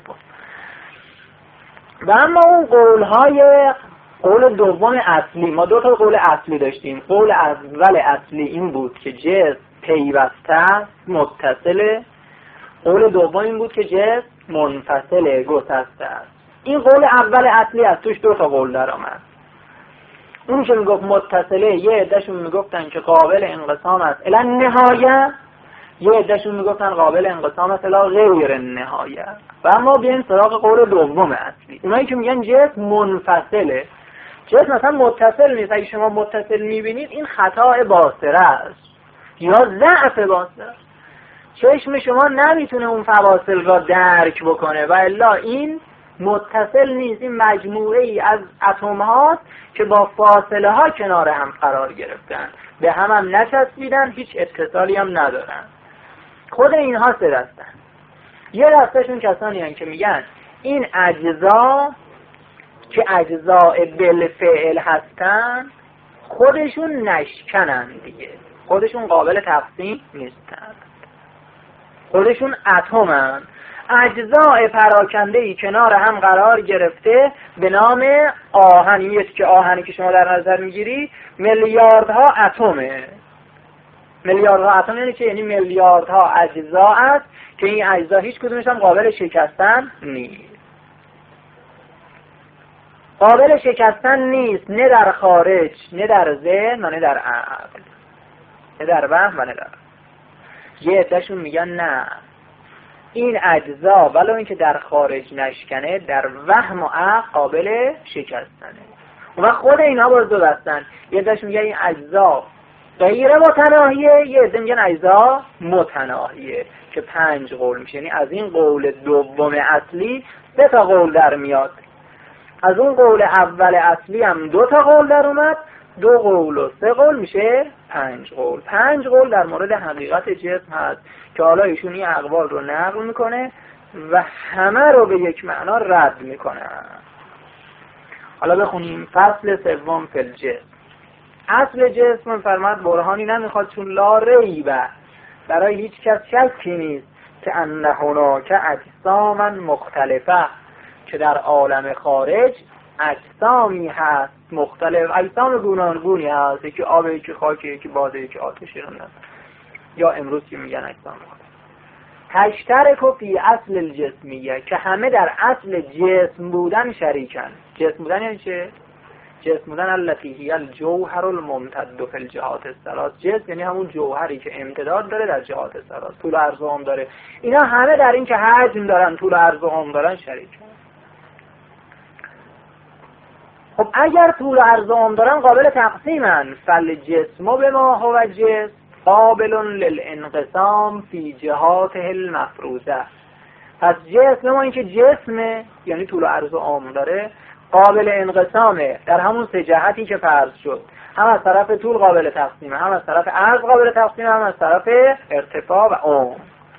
و اما اون قول‌های قول دوم اصلی، ما دو تا قول اصلی داشتیم. قول اول اصلی این بود که جسم پیوسته است، متصله. قول دوم این بود که جسم منفصله، گسسته است. این قول اول اصلی است، توش دو تا قول در آمد. اون که میگفت متصله، یه عدهشون میگفتن که قابل انقسام است الی النهایه، یه عدهشون میگفتن قابل انقسام است الی غیر النهایه. و اما بیاین سراغ قول دوم اصلی، اونایی که میگن جسم منفصله. جسم مثلا متصل نیست. اگه شما متصل میبینید این خطا باصره است یا ضعف باصره است. چشم شما نمیتونه اون فواصل را درک بکنه و الا این متصل نیست. این مجموعه ای از اتم هاست که با فاصله ها کنار هم قرار گرفتن، به هم هم نچسبیدن، هیچ اتصالی هم ندارن. خود اینها سه دستن. یه دستشون کسانی هستن که میگن این اجزا که اجزاء بالفعل هستن خودشون نشکنن دیگه، خودشون قابل تقسیم نیستن، خودشون اتمن. اجزاء پراکنده‌ای کنار هم قرار گرفته به نام آهن. این که آهنی که شما در نظر میگیری میلیاردها اتمه. میلیاردها اتم یعنی چه؟ یعنی میلیاردها اجزا است که این اجزا هیچ کدومش هم قابل شکستن نیست. قابل شکستن نیست نه در خارج، نه در ذهن، نه در عقل، نه در وهم و نه در. یه عده‌شون میگن نه، این اجزا ولو اینکه در خارج نشکنه در وهم و عقل قابل شکستنه. و خود اینا باز دو دستن. یه عده‌شون میگن این اجزا غیر متناهیه یه عده میگن اجزا متناهیه که پنج قول میشه. یعنی از این قول دوم اصلی سه تا قول در میاد، از اون قول اول اصلی هم دو تا قول در اومد، دو قول و سه قول میشه پنج قول. پنج قول در مورد حقیقت جسم هست که حالا ایشون این اقوال رو نقل میکنه و همه رو به یک معنا رد میکنه. حالا بخونیم فصل سوم فی الجسم. اصل جسم فرماد برهانی نمیخواد چون لا ریبه، برای هیچ کس شکی نیست که ان هناک اجساما مختلفه، که در عالم خارج اجسامی هست مختلف، اجسام گوناگونی هست، یکی آب، یکی خاک، یکی باد، یکی آتش، یا امروز که میگن اجسام مختلف. تشترک فی اصل الجسمیه، که همه در اصل جسم بودن شریکن. جسم بودن یعنی چه؟ جسم بودن التی هی الجوهر الممتد فی الجهات الثلاث. جسم یعنی همون جوهری که امتداد داره در جهات الثلاث، طول و عرض و عمق داره. اینا همه در این که حجم دارن، طول و عرض و عمق دارن شریکن. خب اگر طول و عرض و عمق دارن قابل تقسیمن، فالجسم بما هو جسم قابل للانقسام فی جهاته المفروضه. پس جسم ما این که جسمه یعنی طول و عرض و عمق داره، قابل انقسامه در همون سه جهتی که فرض شد، هم از طرف طول قابل تقسیمه، هم از طرف عرض قابل تقسیمه، هم از طرف ارتفاع و عمق.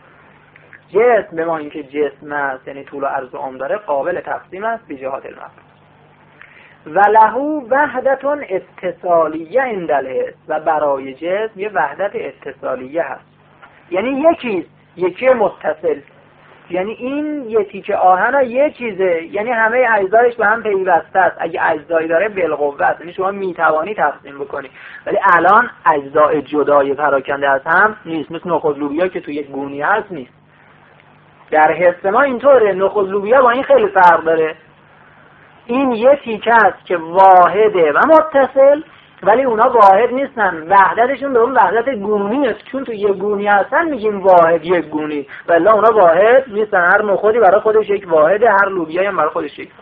جسم به ما این که جسم است یعنی طول و عرض و عمق داره، قابل تقسیم است به جهات المفروض. و له وحدت اتصالیه عند الحس، و برای جسم یه وحدت اتصالیه هست، یعنی یکی یکی متصل. یعنی این یه تیکه آهن یه چیزه، یعنی همه اجزایش به هم پیوسته است. اگه اجزایی داره بالقوه است، یعنی شما میتوانی تقسیم بکنی، ولی الان اجزای جدای پراکنده از هم نیست. مثل نخود لوبیا که تو یک گونی هست نیست. در حس ما اینطوره، نخود لوبیا با این خیلی فرق داره. این یه تیکه است که واحده و متصل، ولی اونا واحد نیستن، وحدتشون به اون وحدت گونی است. چون تو یه گونی هستن میگیم واحد یک گونی، ولی اونا واحد نیستن. هر نخودی برای خودش یک واحده، هر لوبیایی هم برای خودش یک.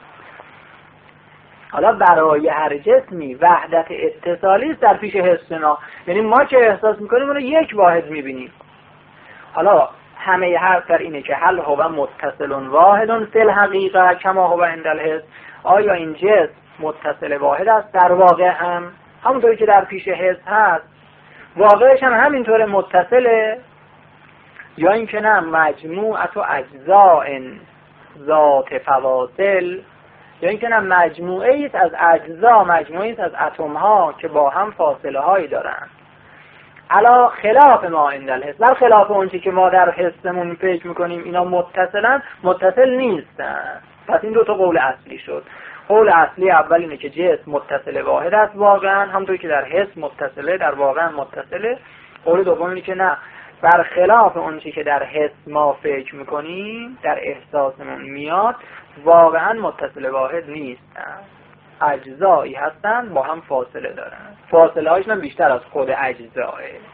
حالا برای هر جسمی وحدت اتصالی است در پیش حس ما، یعنی ما که احساس میکنیم اونو یک واحد میبینیم. حالا همه حرف در اینه که هل هو متصل واحد فی الحقیقه کما هو عند الحس. آیا این جسم متصل واحد است در واقع هم همونطوری که در پیش حس هست؟ واقعش هم همینطور متصله، یا اینکه نه مجموعت و اجزاء ذات فواصل، یا اینکه نه مجموعه است از اجزا، مجموعه است از اتم ها که با هم فاصله هایی دارن. علا خلاف ما عند الحس، بر خلاف اون چیزی که ما در حسمون فکر میکنیم اینا متصلن، متصل نیستن. پس این دو تا قول اصلی شد. قول اصلی اول اینه که جسم متصل واحد است واقعا، همونطوری که در حس متصله، در واقع متصله. قول دوم اینه که نه، بر خلاف اون چیزی که در حس ما فکر میکنیم، در احساسمون میاد، واقعا متصل واحد نیستن. اجزایی هستن با هم فاصله دارن، فاصله هایشون بیشتر از خود اجزاه.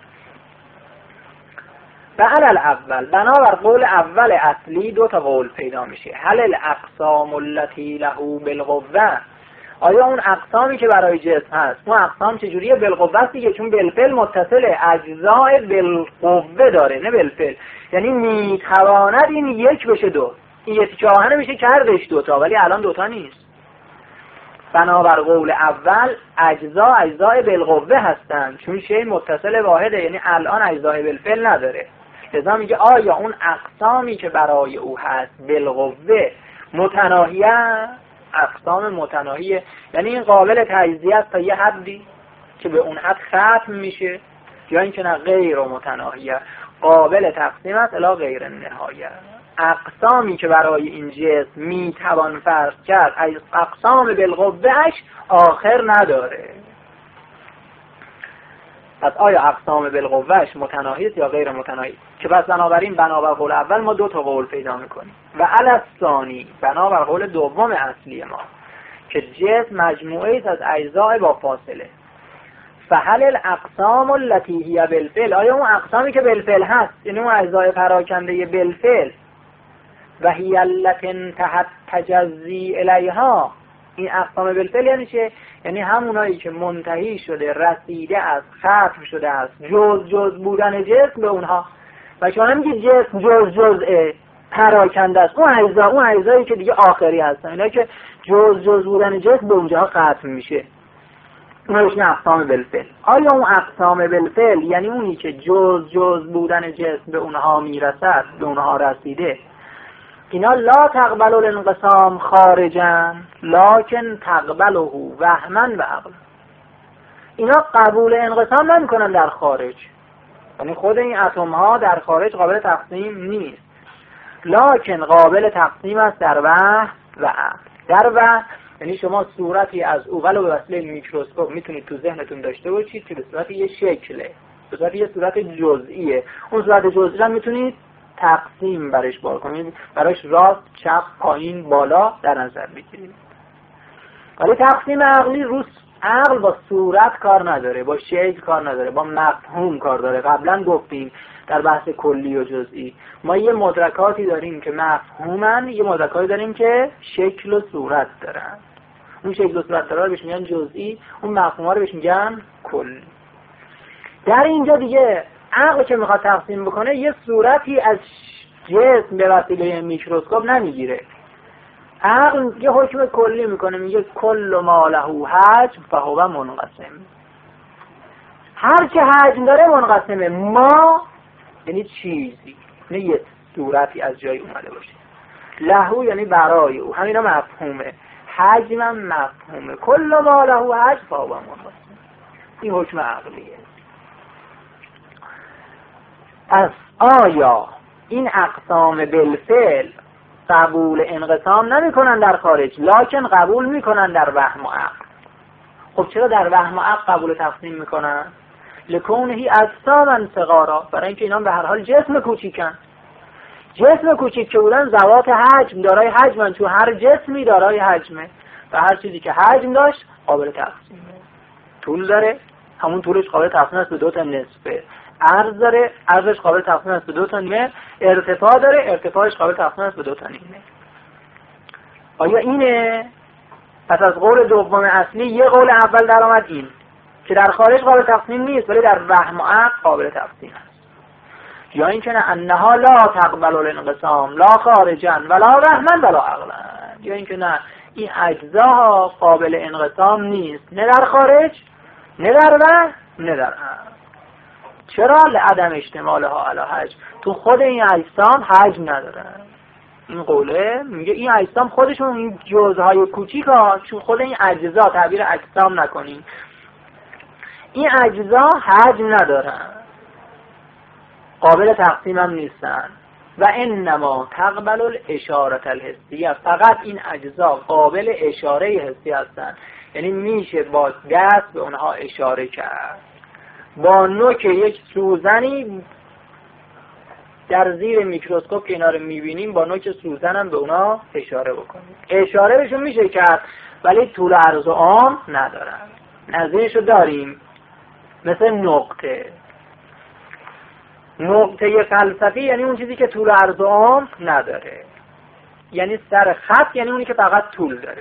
و علل اول، بنابر قول اول اصلی دو تا قول پیدا میشه. هل الاقسام التي له بالقوه، آیا اون اقسامی که برای جسم هست، اون اقسام چجوریه؟ بالقوه است دیگه، چون بالفعل متصله، اجزاء بالقوه داره نه بالفعل. یعنی میتواند این یک بشه دو، این یکی که آهنه میشه کردش دوتا، ولی الان دوتا نیست. بنابر قول اول اجزا اجزاء بالقوه هستن، چون شی متصل واحده، یعنی الان اجزاء بالفعل نداره. لذا میگه آیا اون اقسامی که برای او هست بالقوه متناهیه؟ اقسام متناهیه یعنی این قابل تجزیه است تا یه حدی که به اون حد ختم میشه، یا اینکه نه غیر متناهیه، قابل تقسیم است الی غیر نهایه. اقسامی که برای این جسم میتوان فرض کرد، اقسام بالقوهش آخر نداره. پس آیا اقسام بالقوهش متناهی است یا غیر متناهی؟ که پس بنابراین بنابر قول اول ما دو تا قول پیدا میکنیم. و علی الثانی، بنابر قول دوم اصلی ما که جسم مجموعه است از اجزاء با فاصله. فهل الاقسام التي هي بالفعل، آیا اون اقسامی که بالفعل هست، یعنی اون اجزاء پراکنده بالفعل، و هي التي انتهت تجزی الیها، این اقسام بالفعل یعنی چه؟ یعنی همونایی که منتهی شده، رسیده است، ختم شده است جز جز بودن جسم به اونها. و شما نمیگید جسم جز جزء پراکنده است، اون اجزا اون اجزایی که دیگه آخری هستن، اینا که جز جز بودن جسم به اونجا ختم میشه، اونها بهشون اقسام بالفعل. آیا اون اقسام بالفعل یعنی اونی که جز جز بودن جسم به اونها میرسد، به اونها رسیده، اینا لا تقبل الانقسام خارجا لکن تقبله وهما و عقلا، اینا قبول انقسام نمیکنن در خارج، یعنی خود این اتم ها در خارج قابل تقسیم نیست، لکن قابل تقسیم است در وهم و عقل. در وهم یعنی شما صورتی از او ولو به وسیله میکروسکوپ میتونید تو ذهنتون داشته باشید که به صورت یه شکله، به صورت یه صورت جزئیه، اون صورت جزئی رو میتونید تقسیم برش بار کنید، براش راست، چپ، پایین، بالا در نظر بگیرید. ولی تقسیم عقلی روز عقل با صورت کار نداره، با شکل کار نداره، با مفهوم کار داره. قبلا گفتیم در بحث کلی و جزئی ما یه مدرکاتی داریم که مفهومن، یه مدرکاتی داریم که شکل و صورت دارن. اون شکل و صورت داره بهش میگن جزئی، اون مفهوم‌ها رو بهش میگن کلی. در اینجا دیگه عقل که میخواد تقسیم بکنه یه صورتی از جسم به وسیله میکروسکوپ نمیگیره. عقل یه حکم کلی میکنه، میگه کل ما له حجم فهو منقسم، هر که حجم داره منقسمه. ما یعنی چیزی، نه یه صورتی از جای اومده باشه. له یعنی برای او، همینا مفهومه. حجم هم مفهومه. کل ما له حجم فهو منقسم، این حکم عقلیه. پس آیا این اقسام بالفعل قبول انقسام نمی کنن در خارج، لکن قبول می کنن در وهم و عقل؟ خب چرا در وهم و عقل قبول تقسیم می کنن؟ لکونهی اجساما صغارا، برای اینکه اینا به هر حال جسم کوچیکن. جسم کوچیک که بودن ذوات حجم، دارای حجمن، چون هر جسمی دارای حجمه و هر چیزی که حجم داشت قابل تقسیمه. طول داره، همون طولش قابل تقسیم است به دو تا نصفه. عرض داره، عرضش قابل تقسیم است به دو تا نیمه. ارتفاع داره، ارتفاعش قابل تقسیم است به دو تا نیمه. آیا اینه؟ پس از قول دوم اصلی یه قول اول در آمد این که در خارج قابل تقسیم نیست ولی در وهم و عقل قابل تقسیم است. یا این که نه انها لا تقبل الانقسام لا خارجا ولا وهما ولا عقلا، یا این که نه این اجزاها قابل انقسام نیست، نه در خارج نه در وهم نه در عقل. چرا؟ لعدم اشتمالها علی حجم، تو خود این اجسام حجم ندارن. این قوله میگه این اجسام خودشون این جزءهای کوچیک ها، چون خود این اجزا، تعبیر اجسام نکنین، این اجزا حجم ندارن، قابل تقسیم هم نیستن. و انما تقبل الاشاره الحسیه، فقط این اجزا قابل اشاره حسی هستن، یعنی میشه با دست به اونها اشاره کرد، با نوک یک سوزنی در زیر میکروسکوپ که اینا رو میبینیم با نوک سوزن هم به اونا اشاره بکنیم. اشاره بهشون میشه کرد ولی طول و عرض و عمق ندارن. نظیرشو داریم مثل نقطه. نقطه فلسفی یعنی اون چیزی که طول و عرض و عمق نداره، یعنی سر خط یعنی اونی که فقط طول داره.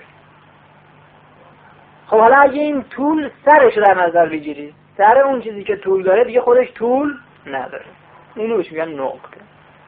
خب حالا اگه این طول سرش رو در نظر بگیرید، سر اون چیزی که طول داره دیگه خودش طول نداره، اینو بهش میگن نقطه.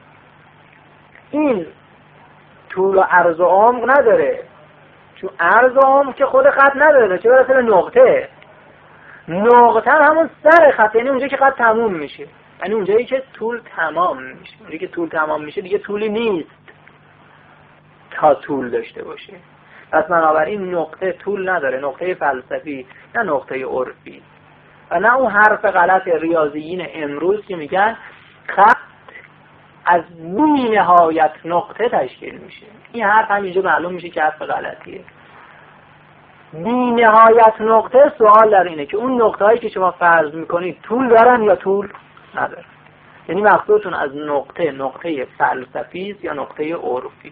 این طول و عرض و عمق نداره، چون عرض و عمق که خود خط نداره، چه برسه به نقطه. نقطه همون سر خط، یعنی اونجایی که خط تموم میشه، یعنی اونجایی که طول تمام میشه. اونجایی که طول تمام میشه دیگه طولی نیست تا طول داشته باشه. پس بنابراین نقطه طول نداره، نقطه فلسفی نه نقطه عرفی و نه اون حرف غلط ریاضیین امروز که میگن خط از بی نهایت نقطه تشکیل میشه. این حرف همینجا معلوم میشه که حرف غلطیه. بی نهایت نقطه سوال در اینه که اون نقطه هایی که شما فرض میکنید طول دارن یا طول ندارن. یعنی مقصودتون از نقطه نقطه فلسفی است یا نقطه عرفی.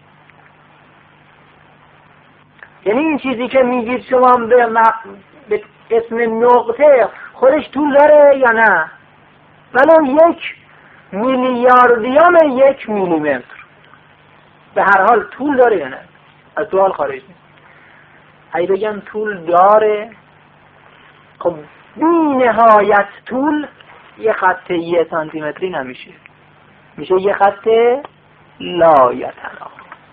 یعنی این چیزی که میگید شما به, مق... به اسم نقطه خودش طول داره یا نه؟ ولو یک میلیاردیام یک میلیمتر به هر حال طول داره یا نه؟ از سوال خارج نیست. اگه بگن طول داره، خب بی نهایت طول یه خط یه سانتیمتری نمیشه، میشه یه خط لایتناهی.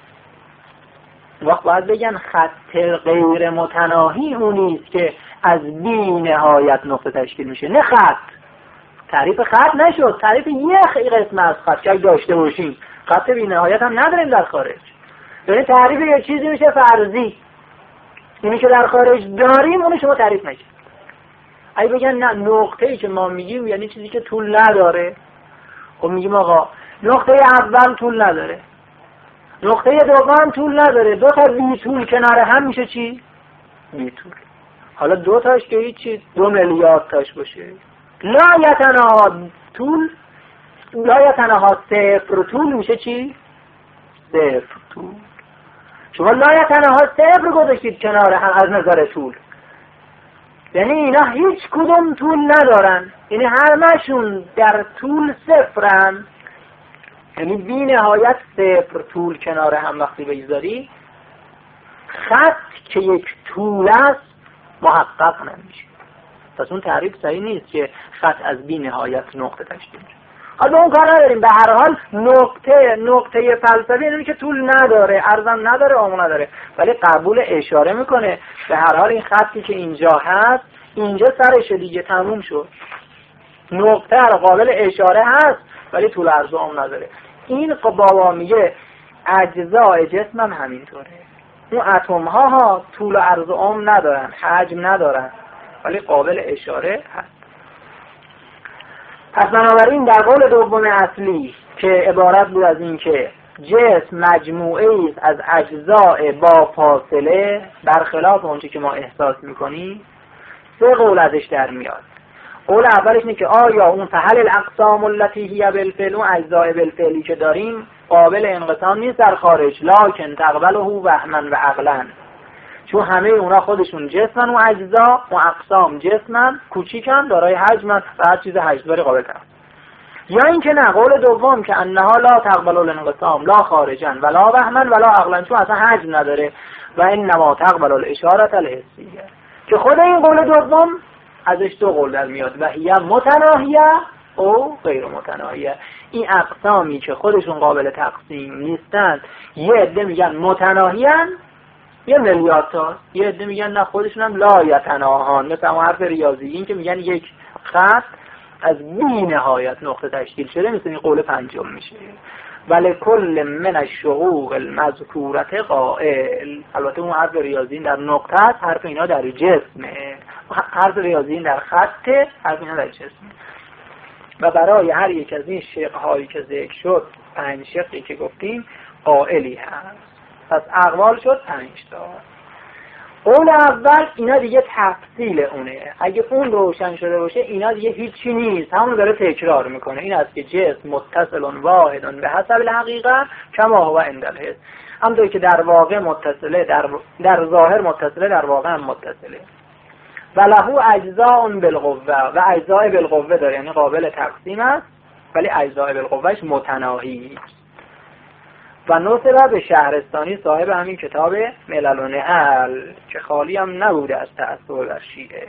وقت باید بگن خط غیر متناهی اونیست که از بی نهایت نقطه تشکیل میشه، نه خط. تعریف خط نشد، تعریف یه قسم از خط که داشته باشیم، خط بی نهایت هم نداریم در خارج. یعنی تعریف یه چیزی میشه فرضی، اینی که در خارج داریم اونو شما تعریف نشید. اگه بگن نه نقطه‌ای که ما میگیم یعنی چیزی که طول نداره، خب میگیم آقا نقطه اول طول نداره، نقطه دوم طول نداره، دو تا بی طول کنار هم میشه چی؟ بی طول. حالا دو تاش که هیچی، دو میلیارد تاش باشه. لا یتناها طول، لا یتناها صفر طول میشه چی؟ صفر طول. شما لا یتناها صفر گذاشتید کنار هم از نظر طول، یعنی اینا هیچ کدوم طول ندارن، یعنی همشون در طول صفرن، یعنی بی نهایت صفر طول کنار هم وقتی بگذاری، خط که یک طول است محقق نمیشه. پس اون تعریف صحیح نیست که خط از بی نهایت نقطه تشکیل میشه. حالا اون کار نداریم، به هر حال نقطه نقطه فلسفی اینه که طول نداره، عرضم نداره، عمق نداره، ولی قبول اشاره میکنه به هر حال این خطی که اینجا هست اینجا سرش دیگه تموم شد، نقطه قابل اشاره هست ولی طول عرض و عمق نداره. این بابا میگه اجزای جسم هم همینطوره، اون اتم ها ها طول و عرض و عمق ندارن، حجم ندارن، ولی قابل اشاره هست. پس بنابراین در قول دوم اصلی که عبارت بود از این که جسم مجموعه است از اجزاء با فاصله، برخلاف اونچه که ما احساس میکنیم، سه قول ازش در میاد. قول اولش اینه که آیا اون فهل الاقسام التي هي بالفعل، اون اجزاء بالفعلی که داریم قابل انقسام نیست در خارج، لکن تقبله وهما و عقلا، چون همه اونا خودشون جسمن و اجزا و اقسام جسمن، کوچیکن، دارای حجمن و هر چیز حجمداری قابل تقسیم. یا اینکه نه، قول دوم که انها لا تقبل الانقسام لا خارجن ولا وهما ولا عقلا، چون اصلا حجم نداره و انما تقبل الاشاره الحسیه، که خود این قول دوم ازش دو قول در میاد و هی متناهیه او غیر متناهیه. این اقسامی که خودشون قابل تقسیم نیستند، یه عده میگن متناهیان یه میلیارد تا، یه عده میگن نه خودشون هم لا یتناهان، مثل اون حرف ریاضی این که میگن یک خط از بی نهایت نقطه تشکیل شده، مثل این قول پنجم میشه. ولی کل من الشقوق المذکورت قائل، البته اون حرف ریاضی در نقطه است، حرف اینا در جسمه، حرف ریاضی در خطه، حرف اینا در جسمه. و برای هر یک از این شقهایی که ذکر شد، پنج شقی که گفتیم، قائلی هست. پس اقوال شد پنج تا. قول اول اینا دیگه تفصیل اونه، اگه اون روشن شده باشه اینا دیگه هیچی نیست، همون داره تکرار میکنه. این است که جسم متصل واحد به حسب الحقیقه کما هو عند الحس، همونطور که در واقع متصله، در در ظاهر متصله، در واقع هم متصله. و له اجزاء بالقوه، و اجزاء بالقوه داره، یعنی قابل تقسیم است ولی اجزاء بالقوهش متناهی. و نصب به شهرستانی صاحب همین کتاب ملل و نحل که خالی هم نبوده از تعصب بر شیعه،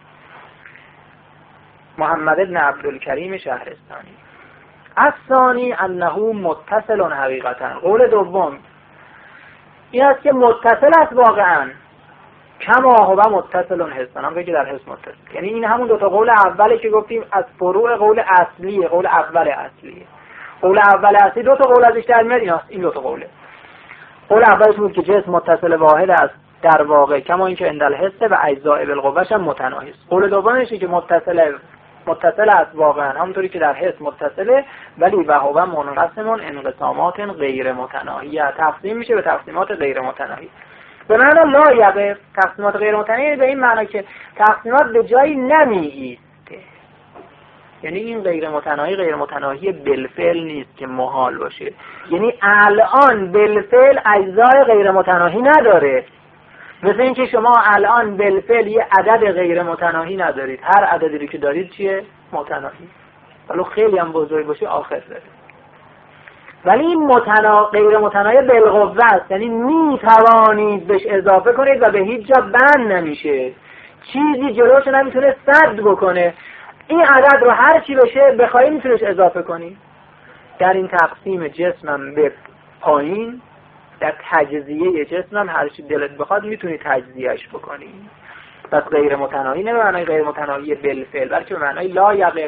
محمد بن عبدالکریم شهرستانی. الثانی انه متصل حقیقتا، قول دوم این است که متصل است واقعا، کما هو متصل حسن، هم که در حس متصل، یعنی این همون دو تا قول اولی که گفتیم از فروع قول اصلی، قول اول اصلی. قول اول اصلی دو تا قول ازش در میاد، این این دو تا قوله. قول اولش بود که جسم متصل واحد است در واقع، کما اینکه عند الحس و اجزاء بالقوهش هم متناهی است. قول دومش که متصل متصل است واقعا، همونطوری که در حس متصله، ولی و هو منقسم انقسامات غیر متناهیه، تقسیم میشه به تقسیمات غیر متناهی. به معنی لا یقف، تقسیمات غیر متناهی به این معنی که تقسیمات به جایی نمی، یعنی این غیر متناهی غیر متناهی بالفعل نیست که محال باشه، یعنی الان بالفعل اجزای غیر متناهی نداره. مثل اینکه شما الان بالفعل یه عدد غیر متناهی ندارید، هر عددی که دارید چیه؟ متناهی، ولی خیلی هم بزرگ باشه آخر داره. ولی این متنا... غیر متناهی بالقوه است، یعنی می توانید بهش اضافه کنید و به هیچ جا بند نمیشه، چیزی جلوش نمیتونه سد بکنه. این عدد رو هر چی بشه بخوایی میتونیش اضافه کنی. در این تقسیم جسمم به پایین، در تجزیه جسمم هر چی دلت بخواد میتونی تجزیهش بکنی. پس غیر متناهی نه به معنای غیر متناهی بالفعل، بلکه به معنای لا یقف.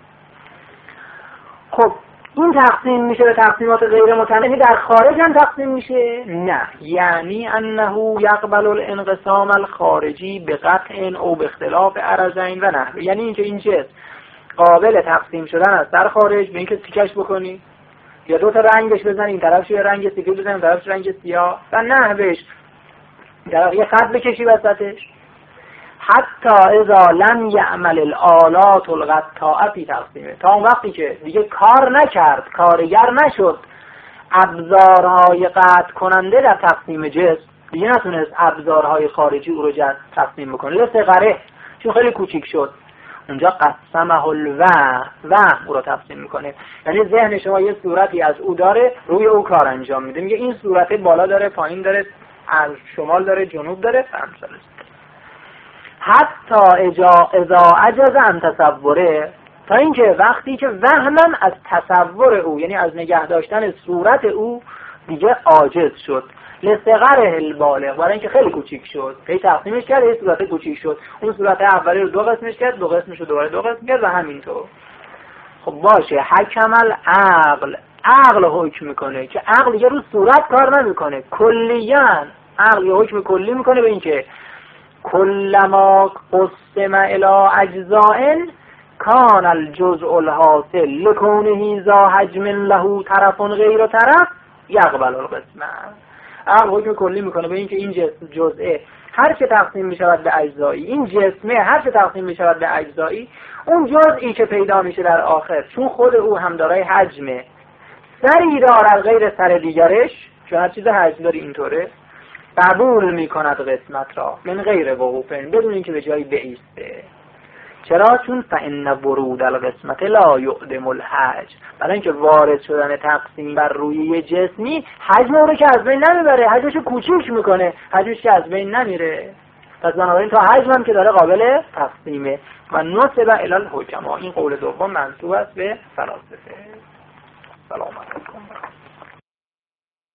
خب این تقسیم میشه به تقسیمات غیر متناهی در خارج هم تقسیم میشه؟ نه، یعنی انه یقبل الانقسام الخارجی به قطع او به اختلاف عرضین و نحو. یعنی اینکه این جسم قابل تقسیم شدن است در خارج، به اینکه تیکش بکنی یا دو تا رنگش بزنی، این طرفش یه رنگ سفید بزنی، اون طرفش رنگ سیاه، و نحوش در یه خط بکشی وسطش. حتی اذا لم یعمل الآلات القطاعه فی تقسیمه، تا اون وقتی که دیگه کار نکرد، کارگر نشد ابزارهای قطع کننده در تقسیم جسم، دیگه نتونست ابزارهای خارجی او رو تقسیم بکنه. لصغره، چون خیلی کوچیک شد، اونجا قسمه الوهم، وهم او رو تقسیم میکنه. یعنی ذهن شما یه صورتی از او داره، روی او کار انجام میده، میگه این صورت بالا داره، پایین داره، از شمال داره، جنوب داره، همساله. حتی اجا اذا عجز عن تصوره، تا اینکه وقتی که وهمم از تصور او، یعنی از نگه داشتن صورت او دیگه عاجز شد. لصغره البالغ، برای اینکه خیلی کوچیک شد، هی تقسیمش کرد، هی صورت کوچیک شد، اون صورت اولی رو دو قسمش کرد، دو قسمش رو دوباره دو قسم کرد و همینطور. خب باشه، حکم العقل، عقل حکم میکنه که عقل دیگه رو صورت کار نمیکنه، کلیاً عقل یه حکم کلی میکنه به اینکه کلما قسم الی اجزاء کان الجزء الحاصل لکونه ذا حجم له طرف غیر طرف یقبل القسمه. عقل حکم کلی میکنه به اینکه این جسم جزئه هر چه تقسیم میشود به اجزایی، این جسمه هر چه تقسیم میشود به اجزایی، اون جزئی که پیدا میشه در آخر، چون خود او هم دارای حجمه، سری دارد غیر سر دیگرش، چون هر چیز حجم داری اینطوره، قبول میکند قسمت را من غیر وقوف، بدون اینکه به جایی بایسته. چرا؟ چون فإن ورود القسمت لا یعدم الحجم، برای اینکه وارد شدن تقسیم بر روی یه جسمی حجم رو که از بین نمیبره، حجمش رو کوچیک میکنه، حجمش که از بین نمیره. پس بنابراین تا حجم هم که داره قابل تقسیمه. و نسب الی الحکما، این قول دوم منسوب است به فلاسفه. سلام علیکم.